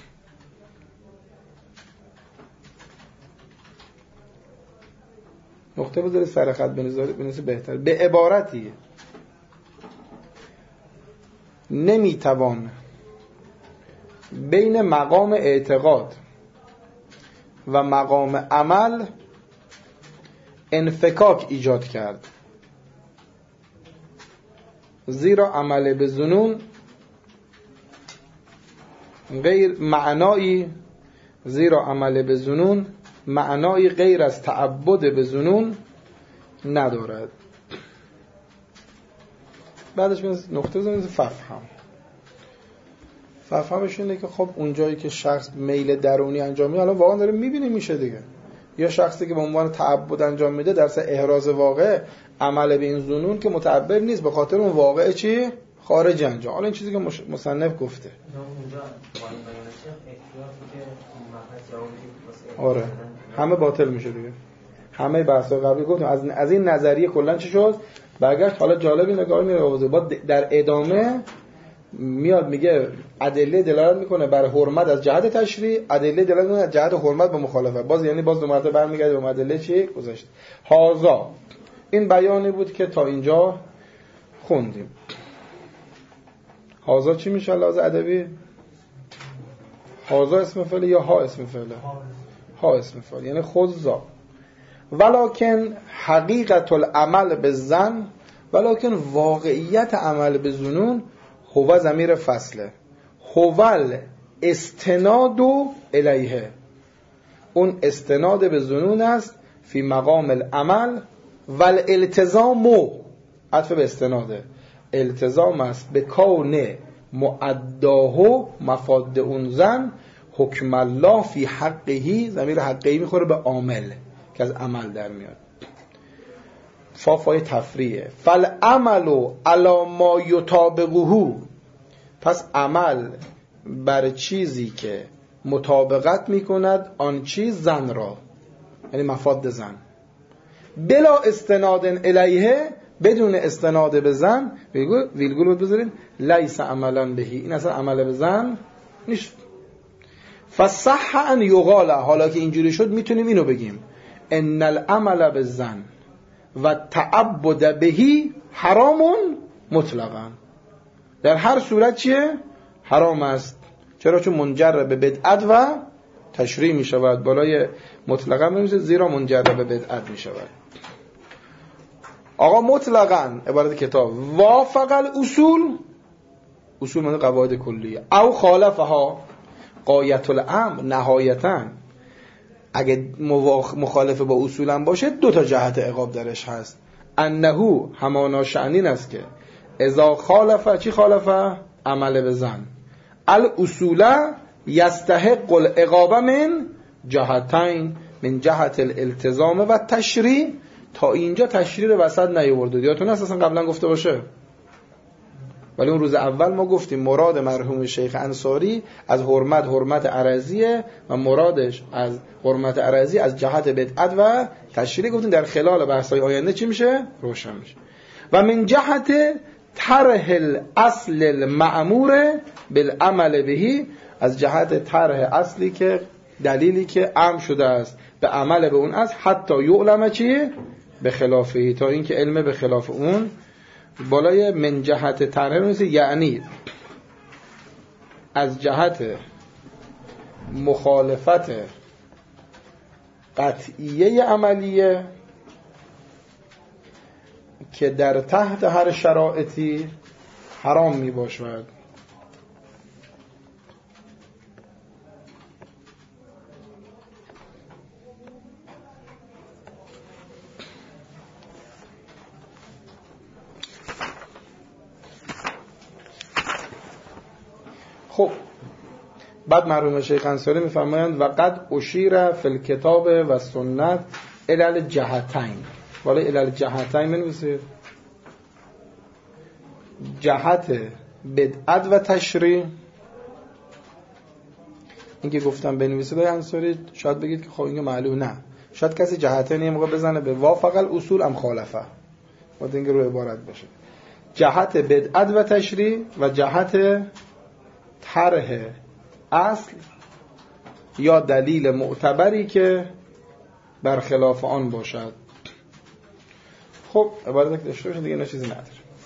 نقطه بذاری سر خط بنویسید بهتر. به عبارتی نمیتوان بین مقام اعتقاد و مقام عمل انفکاک ایجاد کرد، زیرا عمل به ظنون غیر معنایی زیرا عمل به ظنون معنایی غیر از تعبد به ظنون ندارد. بعدش نقطه بزنید ففهم. ففهمش اینه که خب اونجایی که شخص میل درونی انجام میده، الان واقعا داره میبینه میشه دیگه، یا شخصی که به عنوان تعبد انجام میده در سر احراز واقع عمل به این ظنون که متعبد نیست، به خاطر اون واقع چی خارج انجام. حالا این چیزی که مصنف گفته آره همه باطل میشه دیگه. همه بحث‌های قبلی گفتیم از از این نظریه کلا چی شد برگشت. حالا جالب این نگاه میره با در ادامه میاد میگه ادله دلالت میکنه بر حرمت از جهت تشریع، ادله دلالت میکنه از جهت حرمت به مخالفت. باز یعنی باز دو مرتبه برمیگرده به ادله چی گذاشت. هازا این بیانی بود که تا اینجا خوندیم. هازا چی میشه لحاظ ادبی؟ هازا اسم فعل یا ها اسم فعل؟ ها اسم فعل یعنی خذا. ولکن حقیقت العمل بالظن، ولکن واقعیت عمل به ظنون هو ضمیر فصله، هوال استناد الیه، اون استناد به ظنون است فی مقام العمل و الالتزام عطف به استناده التزام است به کون معداه مفاد اون زن حکم الله فی حقهی، ضمیر حقهی میخوره به عامل که از عمل در میاد. فافای تفریعه. فالعمل علی ما یطابقه، پس عمل بر چیزی که مطابقت میکند آن چیز زن را، یعنی مفاد زن، بلا استناد الیه، بدون استناد به زن، ویلگول بود بذارین، لیس عملا بهی، این اصلا عمل به زن نیست. فصح ان یقال، حالا که اینجوری شد میتونیم اینو بگیم ان العمل بالزن و تعبد بهی حرامون مطلقا، در هر صورت چیه؟ حرام است. چرا؟ چون منجر به بدعت و تشریع می شود. بالای مطلقا می میشه، زیرا منجر به بدعت می شود. آقا مطلقا عبارت کتاب وافق الاصول، اصول معنی قواعد کلیه، او خالفها غایت الامر، نهایتا اگه مخالف با اصولم باشه دو تا جهت عقاب درش هست. انه همانا شأنین است که اذا خالفه، چی خالفه؟ عمل به زن، الاصول یستحق العقاب من جهتین، من جهت الالتزام و تشریع. تا اینجا تشریع رو وسط نیاورده، یادتون هست اصلا قبلا گفته باشه، ولی اون روز اول ما گفتیم مراد مرحوم شیخ انصاری از حرمت حرمت عرضیه و مرادش از حرمت عرضی از جهت بدعت و تشریع. گفتیم در خلال بحث‌های آینده چی میشه؟ روشن میشه. و من جهت طرح الاصل المأمور بالعمل بهی، از جهت طرح اصلی که دلیلی که امر شده است به عمل به اون است، حتی یعلم چیه؟ به خلافه، تا اینکه علم به خلاف اون. بالای من جهت طرح میشه، یعنی از جهت مخالفت قطعیه عملیه که در تحت هر شرایطی حرام می باشد. خب بعد مرحوم شیخ انصاری میفرمایند و قد اشیر فی الکتاب و سنت الی الجهتین. ولی الی الجهتین بنویسید، جهت بدعت و تشریع. این که گفتم بنویسید های انصاری، شاید بگید که خب اینو معلوم، نه، شاید کسی جهتین یه موقع بزنه به وافق الاصول ام خالفه، باید اینکه رو عبارت باشه جهت بدعت و تشریع و جهت طرح اصل یا دلیل معتبری که برخلاف آن باشد. خب عبارت که داشته باشه دیگه نه چیزی نداره.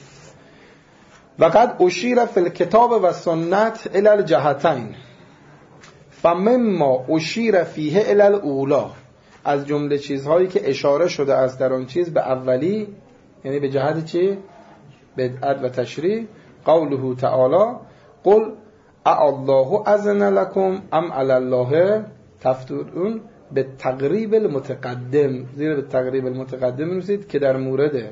و قد اشیر فی الکتاب و سنت الی الجهتین فمما اشیر فیه الی الاولا، از جمله چیزهایی که اشاره شده است در آن چیز به اولی، یعنی به جهت چی؟ بدعت و تشریع. قوله تعالی قل الله اذن لكم ام علی الله تفترون، به تقریب المتقدم، زیر به تقریب المتقدم می‌نویسید که در مورد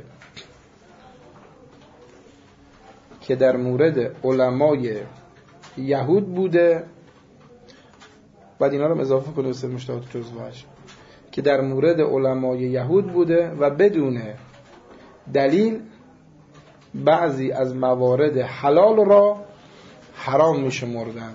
که در مورد علمای یهود بوده. بعد اینا رو اضافه کنید استاد مشتاق جزوهش، که در مورد علمای یهود بوده و بدون دلیل بعضی از موارد حلال را حرام میشمردن.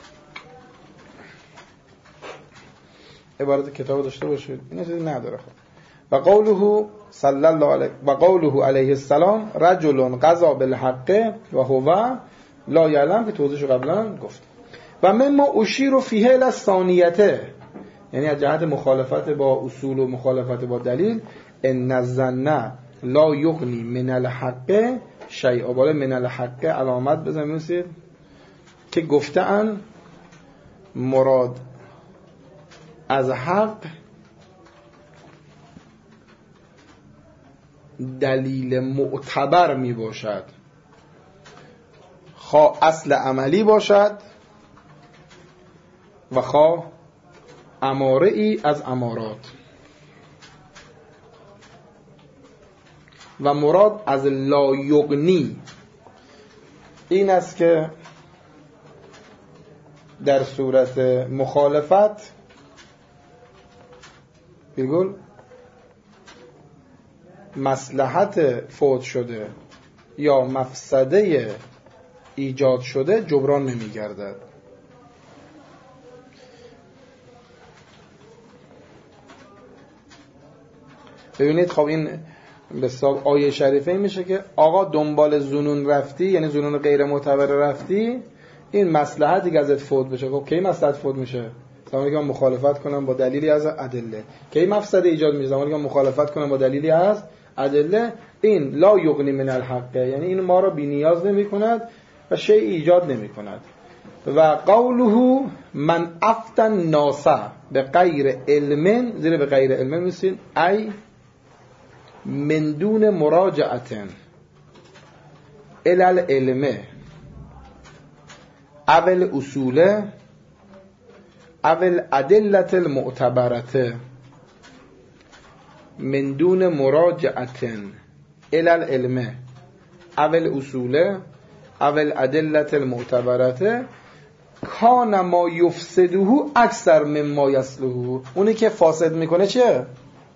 عبارت کتاب داشته باشید، این چیزی نداره. خب و قوله صلی الله علیه و قوله علیه السلام رجل قضا بالحق و هو لا یعلم، که توضیحش قبلا گفت. و مما اشیر فیه الی الثانیته، یعنی از جهت مخالفت با اصول و مخالفت با دلیل، ان الظن لا یغنی من الحق شیئا. بالا من الحق علامت بزنید که گفتن مراد از حق دلیل معتبر می باشد، خواه اصل عملی باشد و خواه اماره ای از امارات. و مراد از لا یغنی این است که در صورت مخالفت بگل مصلحت فوت شده یا مفسده ایجاد شده جبران نمی گردد. ببینید خب این به حساب آیه شریفه این میشه که آقا دنبال ظنون رفتی، یعنی ظنون غیر معتبر رفتی، این مصلحتی که ازت فوت بشه. خب کی مصلحت فوت میشه؟ زمانی که من مخالفت کنم با دلیلی از ادله. کی مفسده ایجاد میشه؟ زمانی که من مخالفت کنم با دلیلی از ادله. این لا یغنی من الحق، یعنی این ما را بی نیاز نمی کند و شیء ایجاد نمی کند. و قوله من افتن ناسا به غیر علم، زیر به غیر علم میسین ای من دون مراجعتن الال علمه اول اصوله اول ادلت المعتبرته من دون مراجعتن الال علمه اول اصوله اول ادلت المعتبرته کان ما یفسده اکثر مما یصلحه. اونی که فاسد میکنه چیه؟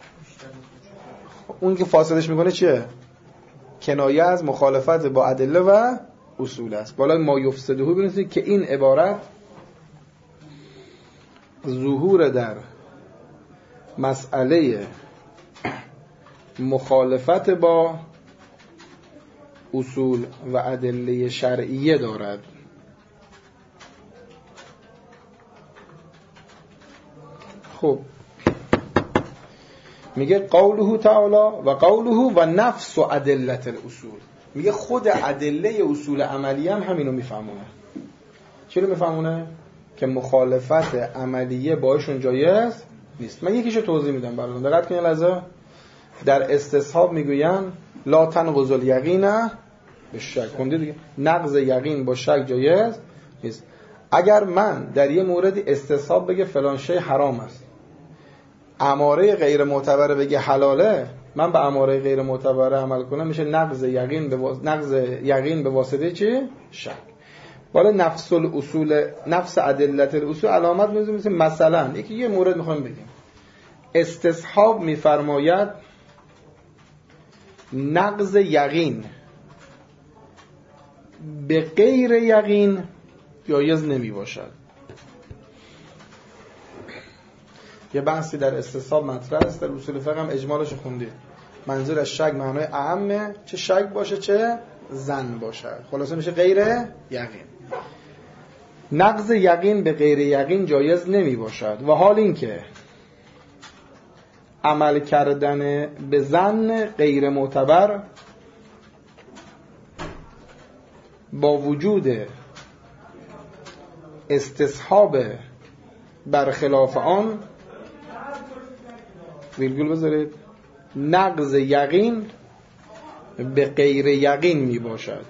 اون که فاسدش میکنه چیه؟ کنایه از مخالفت با ادله و اصول است. بالای ما یفسده ببینید که این عبارت ظهور در مسئله مخالفت با اصول و ادله شرعیه دارد. خب میگه قوله تعالی و قوله و نفس و ادلت الاصول، میگه خود ادله اصول عملیه هم همینو میفهمونه. چی رو میفهمونه؟ که مخالفت عملیه باهاشون جایز نیست. من یکیشو توضیح میدم براتون، دقت کنید لحظه. در استصحاب میگوین لا تنقض الیقین بالشک، خوندید دیگه، نقض یقین با شک جایز نیست. اگر من در یه موردی استصحاب بگه فلان شی حرام است، اماره غیر معتبر بگه حلاله، من به اماره غیر معتبر عمل کنم، میشه نقض یقین به واس... نقض یقین به واسطه چی؟ شک. بالا نفس الاصول، نفس ادلت الاصول علامت میذاریم. مثلا یکی یه مورد میخوایم بگیم، استصحاب میفرماید نقض یقین به غیر یقین جایز نمی باشد. یه بحثی در استصحاب مطرح است، در اصول فقه هم اجمالش خوندید. منظور از شک معنای اعمه، چه شک باشه چه ظن باشه، خلاصه میشه غیر یقین. نقض یقین به غیر یقین جایز نمی باشد و حال این که عمل کردن به ظن غیر معتبر با وجود استصحاب برخلاف آن، ویرگول بذارید، نقض یقین به غیر یقین می باشد.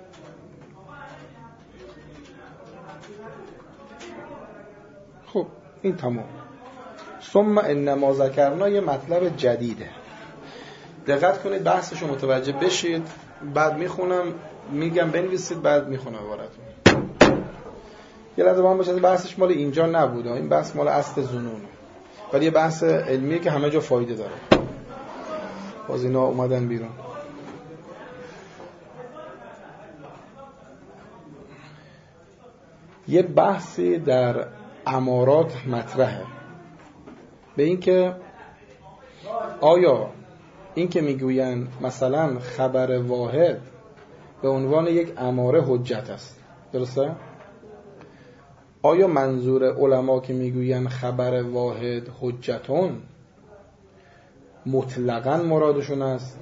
خب این تمام. ثم انما ذکرنا یه مطلب جدیده، دقت کنید بحثشو متوجه بشید. بعد میخونم، میگم بنویسید، بعد میخونم عبارتون. یه لحظه با هم باشید، بحثش مال اینجا نبوده، این بحث مال اصل ظنونه، ولی یه بحث علمیه که همه جا فایده داره. باز اینا اومدن بیرون. یه بحثی در امارات مطرحه، به این که آیا این که میگوین مثلا خبر واحد به عنوان یک اماره حجت است، درسته؟ آیا منظور علما که میگوین خبر واحد حجتون مطلقاً مرادشون است؟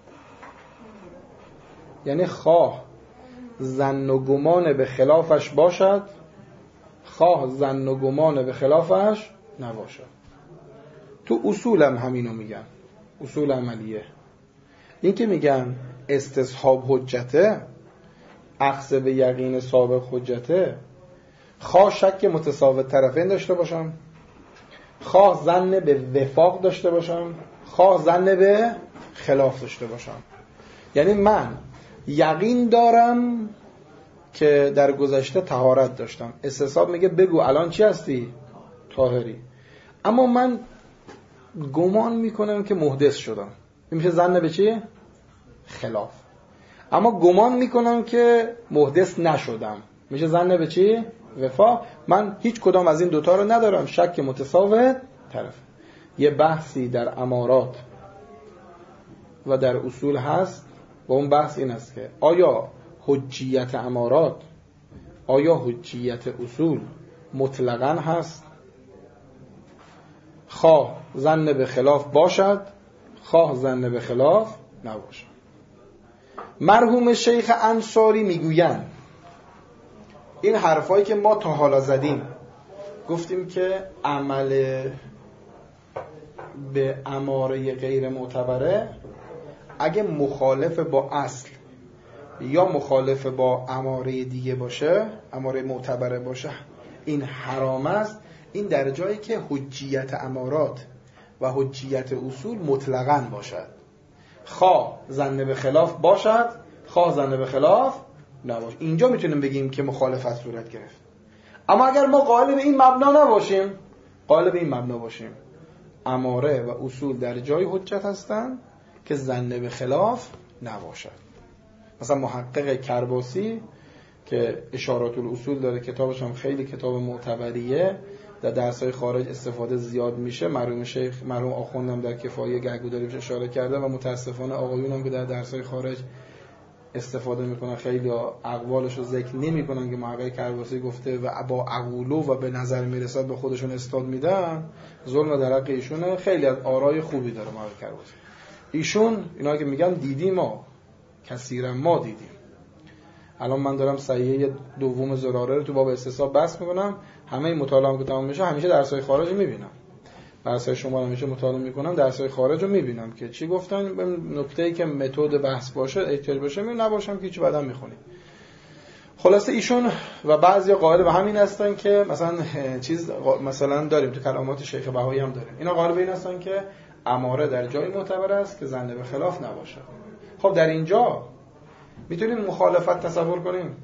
یعنی خواه ظن و گمان به خلافش باشد، خواه ظن و گمان به خلافش نباشد. تو اصول هم همینو میگن، اصول عملیه. این که میگن استصحاب حجته، اخذ به یقین سابق حجته، خواه شک متساوی طرفین داشته باشم، خواه ظن به وفاق داشته باشم، خواه ظن به خلاف داشته باشم. یعنی من یقین دارم که در گذشته طهارت داشتم. استصحاب میگه بگو الان چی هستی؟ طاهری. اما من گمان میکنم که محدث شدم. این میشه ظن به چی؟ خلاف. اما گمان میکنم که محدث نشدم. میشه ظن به چی؟ وفا. من هیچ کدام از این دوتا رو ندارم. شک متساوی طرف. یه بحثی در امارات و در اصول هست و اون بحث این است که آیا حجیت امارات، آیا حجیت اصول مطلقاً هست؟ خواه ظن به خلاف باشد، خواه ظن به خلاف نباشد. مرحوم شیخ انصاری میگویند این حرفایی که ما تا حالا زدیم، گفتیم که عمل به اماره غیر معتبره اگه مخالف با اصل یا مخالف با اماره دیگه باشه، اماره معتبره باشه، این حرام است. این در جایی که حجیت امارات و حجیت اصول مطلقاً باشد، خواه ظن به خلاف باشد، خواه ظن به خلاف نباشه. اینجا میتونیم بگیم که مخالفت صورت گرفت. اما اگر ما قائل به این مبنا نباشیم، قائل به این مبنا باشیم اماره و اصول در جای حجت هستند که ظن به خلاف نباشد. مثلا محقق کرباسی که اشارات الاصول داره، کتابش هم خیلی کتاب معتبریه، در درس‌های خارج استفاده زیاد میشه. مرحوم شیخ مرحوم آخوندم در کفایه گهگوداری بهش اشاره کرده و متاسفانه آقایونم که در درس‌های خارج استفاده میکنن خیلی اقوالش رو ذکر نمیکنن که محقق کرباسی گفته و با اقولو و به نظر میرسد به خودشون استاد میدن. ظلم در حق ایشونه. خیلی از آرای خوبی داره محقق کرباسی. ایشون اینا که میگن دیدیم ما کثیرا ما دیدیم. الان من دارم صحیحه دوم زراره رو تو باب استصحاب بحث میکنم. همه مطالعه‌ام که تمام میشه همیشه درس‌های خارج رو میبینم. درس‌های شما همیشه مطالعه میکنم، درس‌های خارج رو میبینم که چی گفتن. به نکته‌ای که متد بحث باشه احتیاج باشه می نباشم که هیچ بعدا میخونیم. خلاصه ایشون و بعضیا قائل به همین هستن که مثلا چیز مثلا داریم تو کلمات شیخ بهایی هم داریم. اینا قائل به این هستن که اماره در جای معتبر است که ظن به خلاف نباشه. خب در اینجا میتونیم مخالفت تصور کنیم.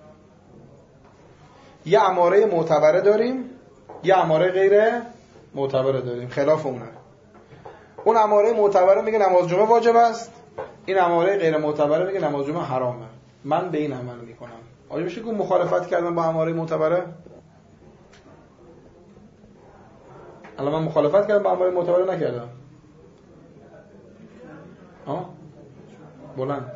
یه اماره معتبره داریم، یه اماره غیر معتبره داریم، خلاف اونه. اون اماره معتبره میگه نماز جمعه واجب است، این اماره غیر معتبره میگه نماز جمعه حرامه. من به این عمل میکنم. آیا میشه که مخالفت کردم با اماره معتبره؟ الان من مخالفت کردم با اماره معتبره نکردم. ها؟ بلند.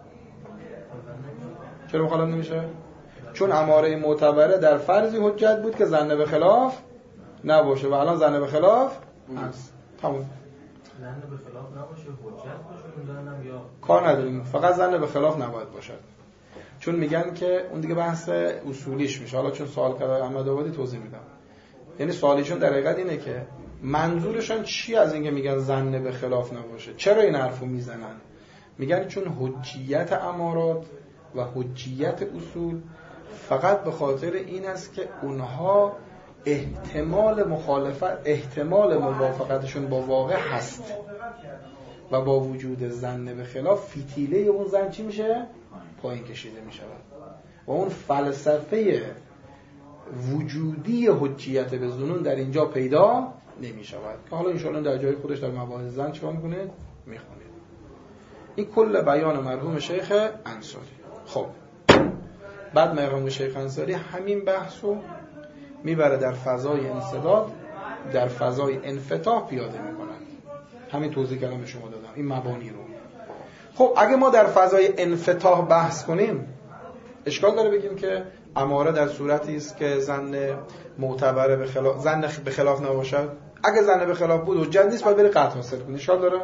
چرا مخالفت نمیشه؟ چون اماره معتبره در فرضی حجت بود که ظن به خلاف نباشه و الان ظن به خلاف هست. تمام. ظن به خلاف نباشه حجت باشه میدونم یا کار نداریم، فقط ظن به خلاف نباید باشد. چون میگن که اون دیگه بحث اصولیش میشه. حالا چون سوال کرده احمد آبادی توضیح میدم. یعنی سوالیشون در حقیقت اینه که منظورشون چی از اینکه میگن ظن به خلاف نباشه؟ چرا این حرفو میزنن؟ میگن چون حجیت امارات و حجیت اصول فقط به خاطر این است که اونها احتمال مخالفت احتمال موافقتشون با واقع هست و با وجود ظن به خلاف فتیله اون ظن چی میشه؟ پایین کشیده میشه و اون فلسفه وجودی حجیت به ظنون در اینجا پیدا نمیشود که حالا انشاءالله در جای خودش در مباحث ظن چیکار میکنه؟ میخونید. این کل بیان مرحوم شیخ انصاری. خب بعد مرحوم شیخ انصاری همین بحثو میبره در فضای انسداد، در فضای انفتاح پیاده میکنن. همین توضیح کلام شما دادم این مبانی رو. خب اگه ما در فضای انفتاح بحث کنیم اشکال داره بگیم که اماره در صورتی است که ظن معتبر به خلاف ظن به خلاف نباشد. اگه ظن به خلاف بود حجت نیست باید بری قطع حاصل کنی. اشکال داره؟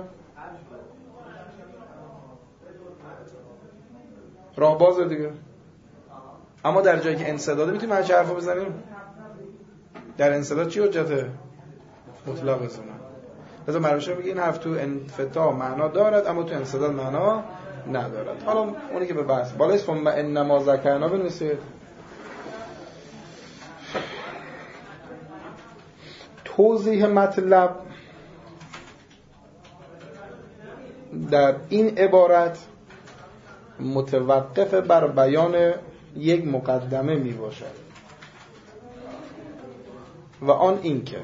راه باز دیگه. اما در جایی که انسداده میتونیم هر چه حرفا بزنیم. در انسداد چی حجته؟ مطلق بزنم. لذا مرموشه میگه این حرف تو انفتاح معنا دارد اما تو انسداد معنا ندارد. حالا اونی که به بحث بالایست ثم انما ذکرنا بنویسید. توضیح مطلب در این عبارت متوقف بر بیان یک مقدمه می باشد و آن این که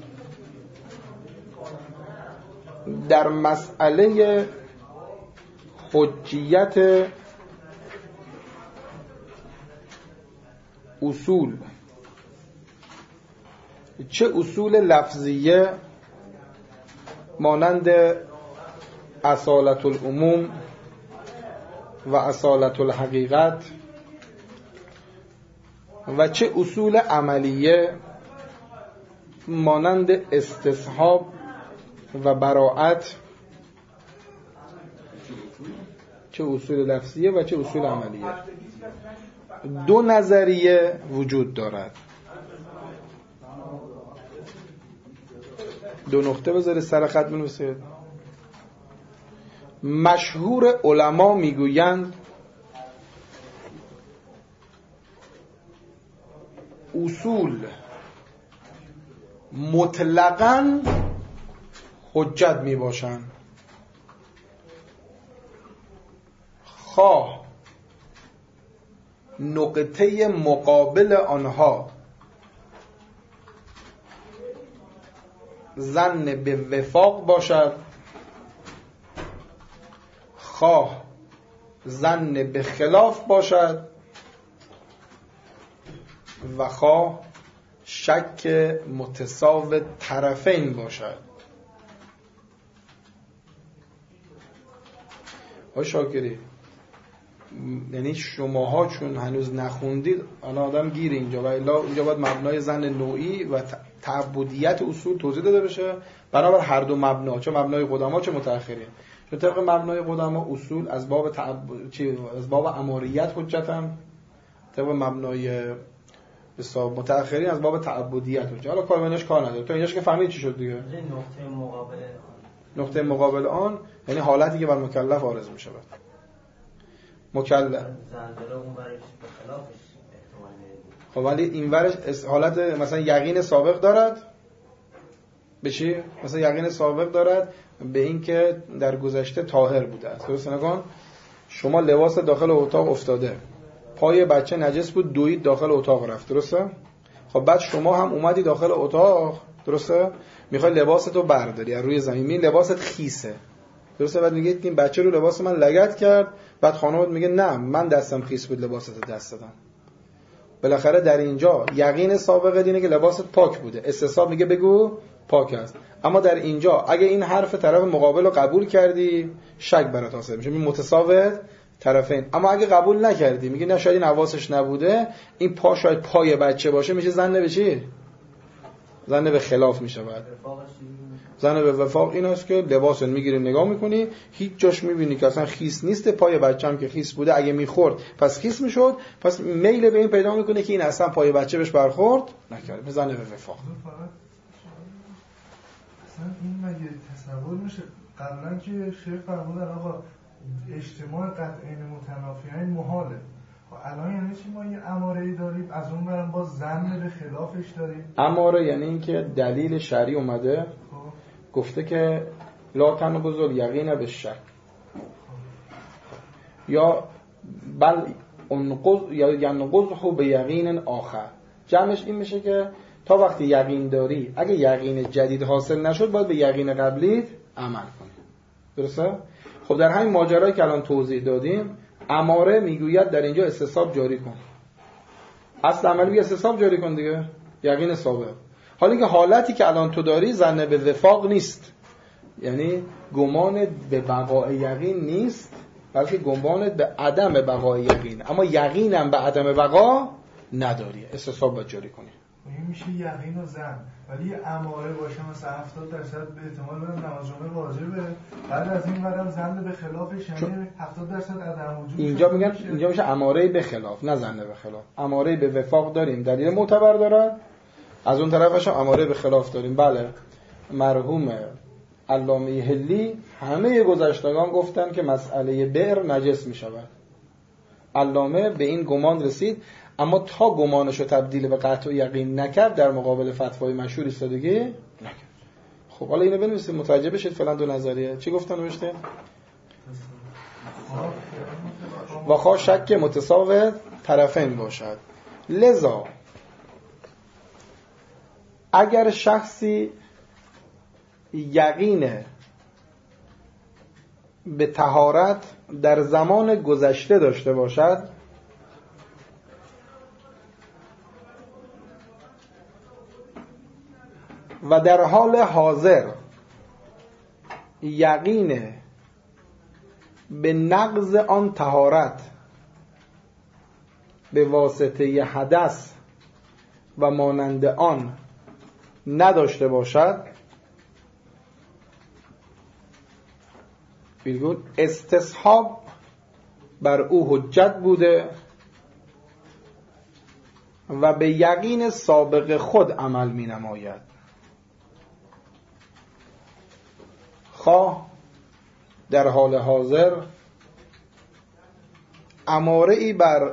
در مسئله حجیت اصول، چه اصول لفظیه مانند اصالت العموم و اصالت الحقیقت و چه اصول عملیه مانند استصحاب و براءت، چه اصول لفظیه و چه اصول عملیه، دو نظریه وجود دارد. دو نقطه بذارید سر خط بنویسید. مشهور علما میگویند اصول مطلقاً حجت می باشند، خواه نقطه مقابل آنها ظن به وفاق باشد، خواه ظن به خلاف باشد و خواه شک متساوی طرفین باشد. آقای شاکری، یعنی شماها چون هنوز نخوندید الان آدم گیر اینجا و الا اینجا باید مبنای ظن نوعی و تعبدیت اصول توضیح داده بشه بنابر هر دو مبنا، چه مبنای قدما چه متأخرین. چون طبق مبنای قدما اصول از باب تعب... چی از باب اماریت حجتن، طبق مبنای حساب متأخرین از باب تعبدیت حجت. حالا کار منش کار نداره، تو اینجاش که فهمید چی شد دیگه. نقطه مقابل نقطه مقابل آن یعنی حالتی که بر مکلف عارض میشه. مکلف زندره اون برش به خلافش احتمال میده. خب ولی این ورش حالت مثلا یقین سابق دارد به چی؟ مثلا یقین سابق دارد به این که در گذشته طاهر بوده است. درست نکن؟ شما لباس داخل اتاق افتاده، پای بچه نجس بود، دوید داخل اتاق رفت، درسته؟ خب بعد شما هم اومدی داخل اتاق، درسته؟ میخوای لباستو برداری از روی زمین، این لباست خیسه، درسته؟ بعد میگه این بچه رو لباس من لگد کرد، بعد خانمت میگه نه من دستم خیس بود لباستو دست دادم. بالاخره در اینجا یقین سابقه اینه که لباست پاک بوده، استصحاب میگه بگو پاک است. اما در اینجا اگه این حرف طرف مقابل رو قبول کردی شک برات حاصل میشه، این متساوی طرفین. اما اگه قبول نکردی میگه نه شاید این حواسش نبوده، این پا شاید پای بچه باشه، میشه ظن به چی؟ ظن به خلاف میشه. بعد ظن به وفاق این است که لباس رو میگیری نگاه میکنی هیچ جاش میبینی که اصلا خیس نیسته، پای بچه هم که خیس بوده اگه میخورد پس خیس میشد، پس میل به این پیدا میکنه که این اصلا پای بچه بهش برخورد نکرده، ظن به وفاق. اصلا این مگه تصور میشه؟ قبلا که شیخ فرمودن آقا اجتماع قطعین متنافیین محاله، الان یعنی چی؟ ما یه اماره‌ای داریم از اون برم باز ظن به خلافش داریم. اماره یعنی این که دلیل شرعی اومده گفته که لا تنقض یقین به شک یا بل انقض یا ینقضه به یقین آخر. جمعش این میشه که تا وقتی یقین داری اگه یقین جدید حاصل نشد باید به یقین قبلی عمل کنی، درسته؟ خب در همین ماجرایی که الان توضیح دادیم اماره میگوید در اینجا استصحاب جاری کن، اصل عمل میگه استصحاب جاری کن دیگه، یقین سابق. حالا که حالتی که الان تو داری ظن به وفاق نیست، یعنی گمان به بقای یقین نیست بلکه گمان به عدم بقای یقین، اما یقینم به عدم بقا نداری، استصحاب باید جاری کنی. این میشه یقین و ظن، ولی اماره باشه مثلا هفتاد درصد به احتمال بدم نماز جمعه واجبه، بعد از این ورم ظن به خلافش یعنی هفتاد درصد عدم وجود. اینجا میگن اینجا میشه اماره به خلاف نه ظن به خلاف. اماره به وفاق داریم دلیل معتبر داره، از اون طرفش هم اماره به خلاف داریم. بله مرحوم علامه حلی همه گذشتگان گفتن که مسئله بئر نجس میشود. علامه به این گمان رسید اما تا گمانشو تبدیل به قطع و یقین نکرد در مقابل فتوای مشهور ایستادگی نکرد. خب حالا اینو بنویسید متوجه بشید فعلا دو نظریه چی گفتن نوشته؟ و خواه شک متساوی طرفین باشد. لذا اگر شخصی یقین به طهارت در زمان گذشته داشته باشد و در حال حاضر یقین به نقض آن طهارت به واسطه حدث و مانند آن نداشته باشد، بیلگون استصحاب بر او حجت بوده و به یقین سابق خود عمل می نماید، خواه در حال حاضر اماره ای بر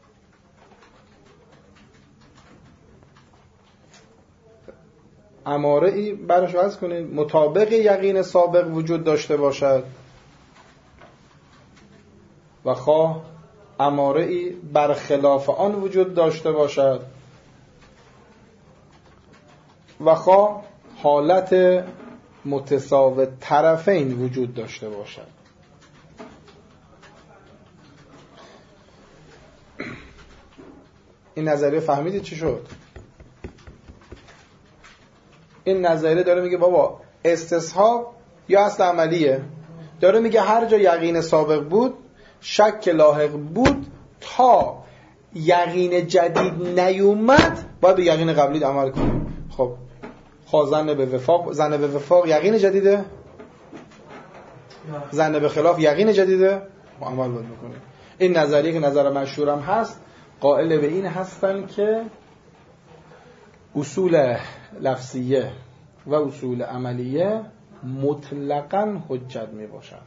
اماره ای برش وضع کنید مطابق یقین سابق وجود داشته باشد و خواه اماره ای برخلاف آن وجود داشته باشد و خواه حالت متساوی طرفین وجود داشته باشد. این نظریه فهمیدید چی شد؟ این نظریه داره میگه بابا استصحاب یا اصل عملیه، داره میگه هر جا یقین سابق بود شک لاحق بود، تا یقین جدید نیومد باید به یقین قبلی عمل کنیم. خب خواه زن به وفاق، زن به وفاق یقین جدیده، زن به خلاف یقین جدیده، با عمل باید میکنیم. این نظریه که نظر مشهورم هست قائل به این هستن که اصول لفظیه و اصول عملیه مطلقاً حجت می باشن.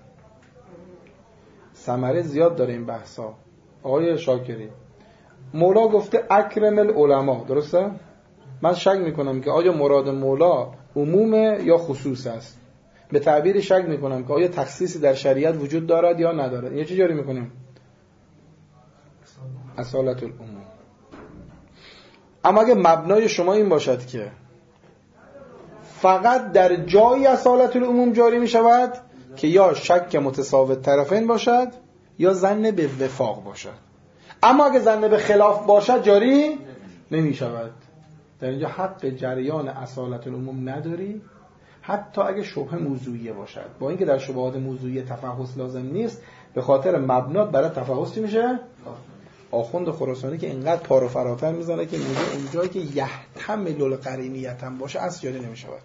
ثمره زیاد داره این بحثا. آقای شاکری مولا گفته اکرم العلماء، درسته؟ من شک میکنم که آیا مراد مولا عمومه یا خصوص است. به تعبیر شک میکنم که آیا تخصیصی در شریعت وجود دارد یا ندارد. یه چی جاری میکنیم؟ اصالت العموم. اما اگه مبنای شما این باشد که فقط در جای اصالت العموم جاری می شود که یا شک متساوی طرفین باشد یا ظن به وفاق باشد، اما اگه ظن به خلاف باشد جاری نمی شود، در اینجا حق جریان اصالت العموم نداری، حتی اگه شبهه موضوعیه باشد. با اینکه در شبهات موضوعیه تفحص لازم نیست، به خاطر مبنات برای تفحص چی میشه؟ آخوند خراسانی که اینقدر پارو فراتر میزنه که میگه اونجایی که یحتمل القرینیت هم باشه اصل جاری نمیشود.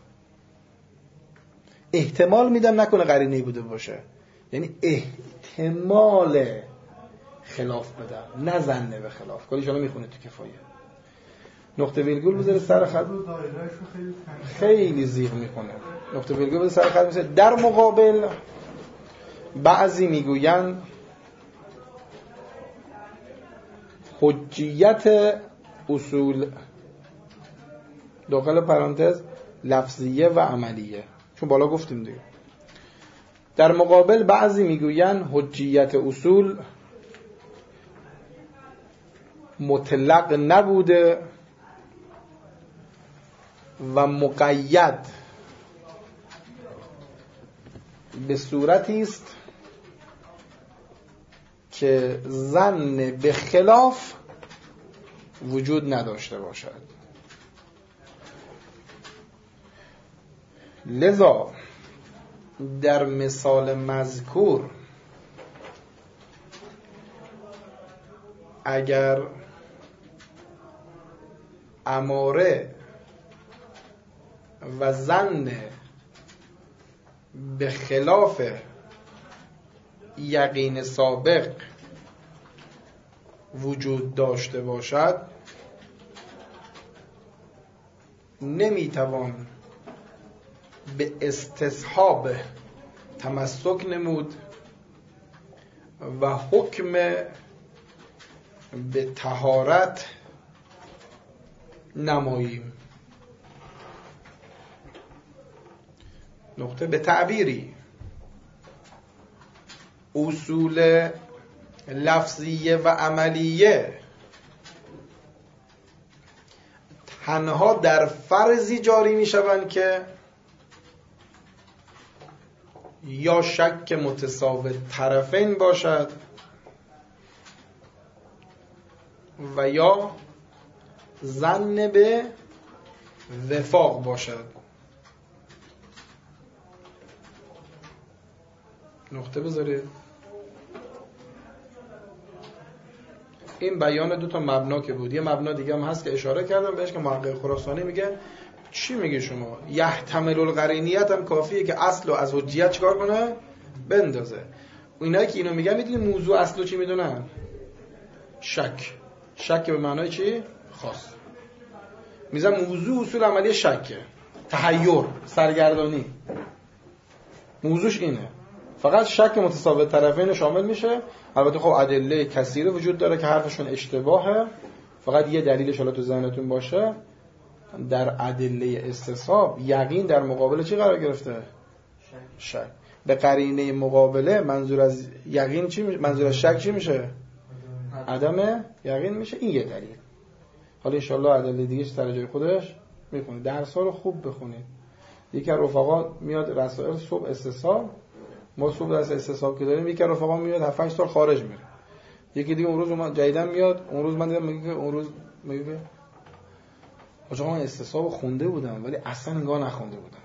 احتمال میدم نکنه قرینه‌ای بوده باشه، یعنی احتمال خلاف بدم، نه ظن به خلاف. کلی شما میخونه تو کفایه. نقطه ویرگول بذاره سر خط، خیلی زیغ میکنه. نقطه ویرگول بذاره سر خط. میشه در مقابل بعضی میگوین حجیت اصول داخل پرانتز لفظیه و عملیه، چون بالا گفتیم دیگه. در مقابل بعضی میگوین حجیت اصول مطلق نبوده و مقید به صورتی است که ظن به خلاف وجود نداشته باشد. لذا در مثال مذکور اگر اماره و ظن به خلاف یقین سابق وجود داشته باشد، نمیتوان به استصحاب تمسک نمود و حکم به طهارت نماییم. نقطه به تعبیری اصول لفظیه و عملیه تنها در فرضی جاری می شوند که یا شک متساوی طرفین باشد و یا ظن به وفاق باشد. نقطه بذارید. این بیان دو تا مبنا که بود. یه مبنا دیگه هم هست که اشاره کردم بهش که محقق خراسانی میگه چی میگه شما؟ یحتمل القرینیت هم کافیه که اصل و از حجیت چیکار کنه؟ بندازه. اینایی که اینو میگن میدونی موضوع اصل رو چی میدونن؟ شک. شک به معنای چی؟ خاص. میزن موضوع اصول عملی شکه. تحیر، سرگردانی. موضوعش اینه. فقط شک متساوی طرفین شامل میشه. البته خب ادله کثیره وجود داره که حرفشون اشتباهه. فقط یه دلیلش حالا تو ذهنتون باشه. در ادله استصحاب یقین در مقابل چی قرار گرفته؟ شک. شک. به قرینه مقابله منظور از یقین چی میشه؟ منظور از شک چی میشه؟ عدم یقین میشه. این یه دلیل. حالا ان شاء الله ادله دیگه سر جای خودش میخونید. درس‌ها رو خوب بخونید. یکی از رفقا میاد رسائل صبح استصحاب، ما صبح درس استصحاب که داریم، یکی از رفقا میاد هفت هشت سال خارج میره. یکی دیگه اون روز من جدیدن میاد، اون روز من دیدم میگه اون روز میگه آقا من استصحاب خونده بودم ولی اصلا نگاه نخونده بودم.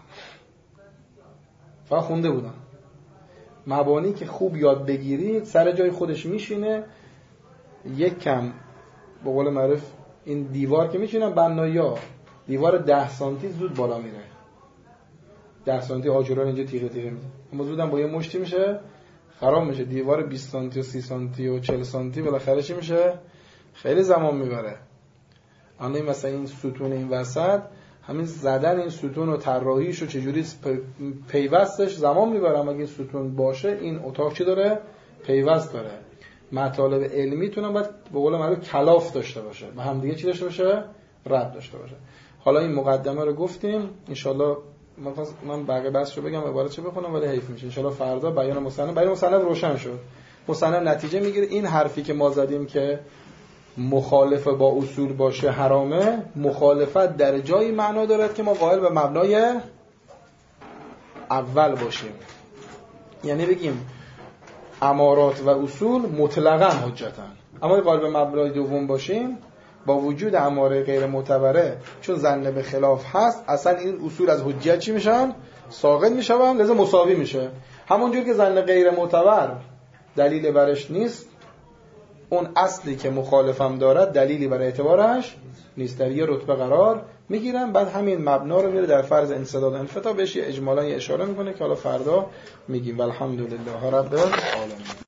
فقط خونده بودم. مبانی که خوب یاد بگیرید سر جای خودش میشینه. یک کم به قول معروف این دیوار که میشینن بنایا دیوار ده سانتی زود بالا میره. ده سانتی آجران اینجا تیغه تیغه میزنه. اما زودم با یه مشتی میشه خراب میشه. دیوار بیست سانتی و سی سانتی و چهل سانتی بالاخره چی میشه؟ خیلی زمان میبره. الان مثلا این ستون این وسط همین زدن این ستون و طراحیش و چجوری پیوستش زمان میبره. اما اگه ستون باشه این اتاق چی داره؟ پیوست داره. مطالب علمیتون هم باید به قول معروف کلاف داشته باشه و هم دیگه چی داشته باشه؟ ربط داشته باشه. حالا این مقدمه رو گفتیم. ان شاءالله من من بقیه بحث رو بگم عبارت چه بخونم ولی حیف میشه. ان شاءالله فردا بیان مصنف بیان مصنف روشن شد. مصنف نتیجه میگیره این حرفی که ما زدیم که مخالف با اصول باشه حرامه، مخالفت در جایی معنا دارد که ما قائل به مبنای اول باشیم. یعنی بگیم امارات و اصول مطلقاً حجتن، اما قائل به مبنای دوم باشیم با وجود اماره غیر معتبره چون ظن به خلاف هست اصلا این اصول از حجت چی میشن؟ ساقط میشن، لذا مساوی میشه. همونجور که ظن غیر معتبر دلیل برش نیست، اون اصلی که مخالفم دارد دلیلی برای اعتبارش نیست، در یه رتبه قرار میگیرن. بعد همین مبنا رو میره در فرض انسداد انفتاح بهش اجمالا یه اشاره میکنه که حالا فردا میگیم. والحمدلله رب العالمین.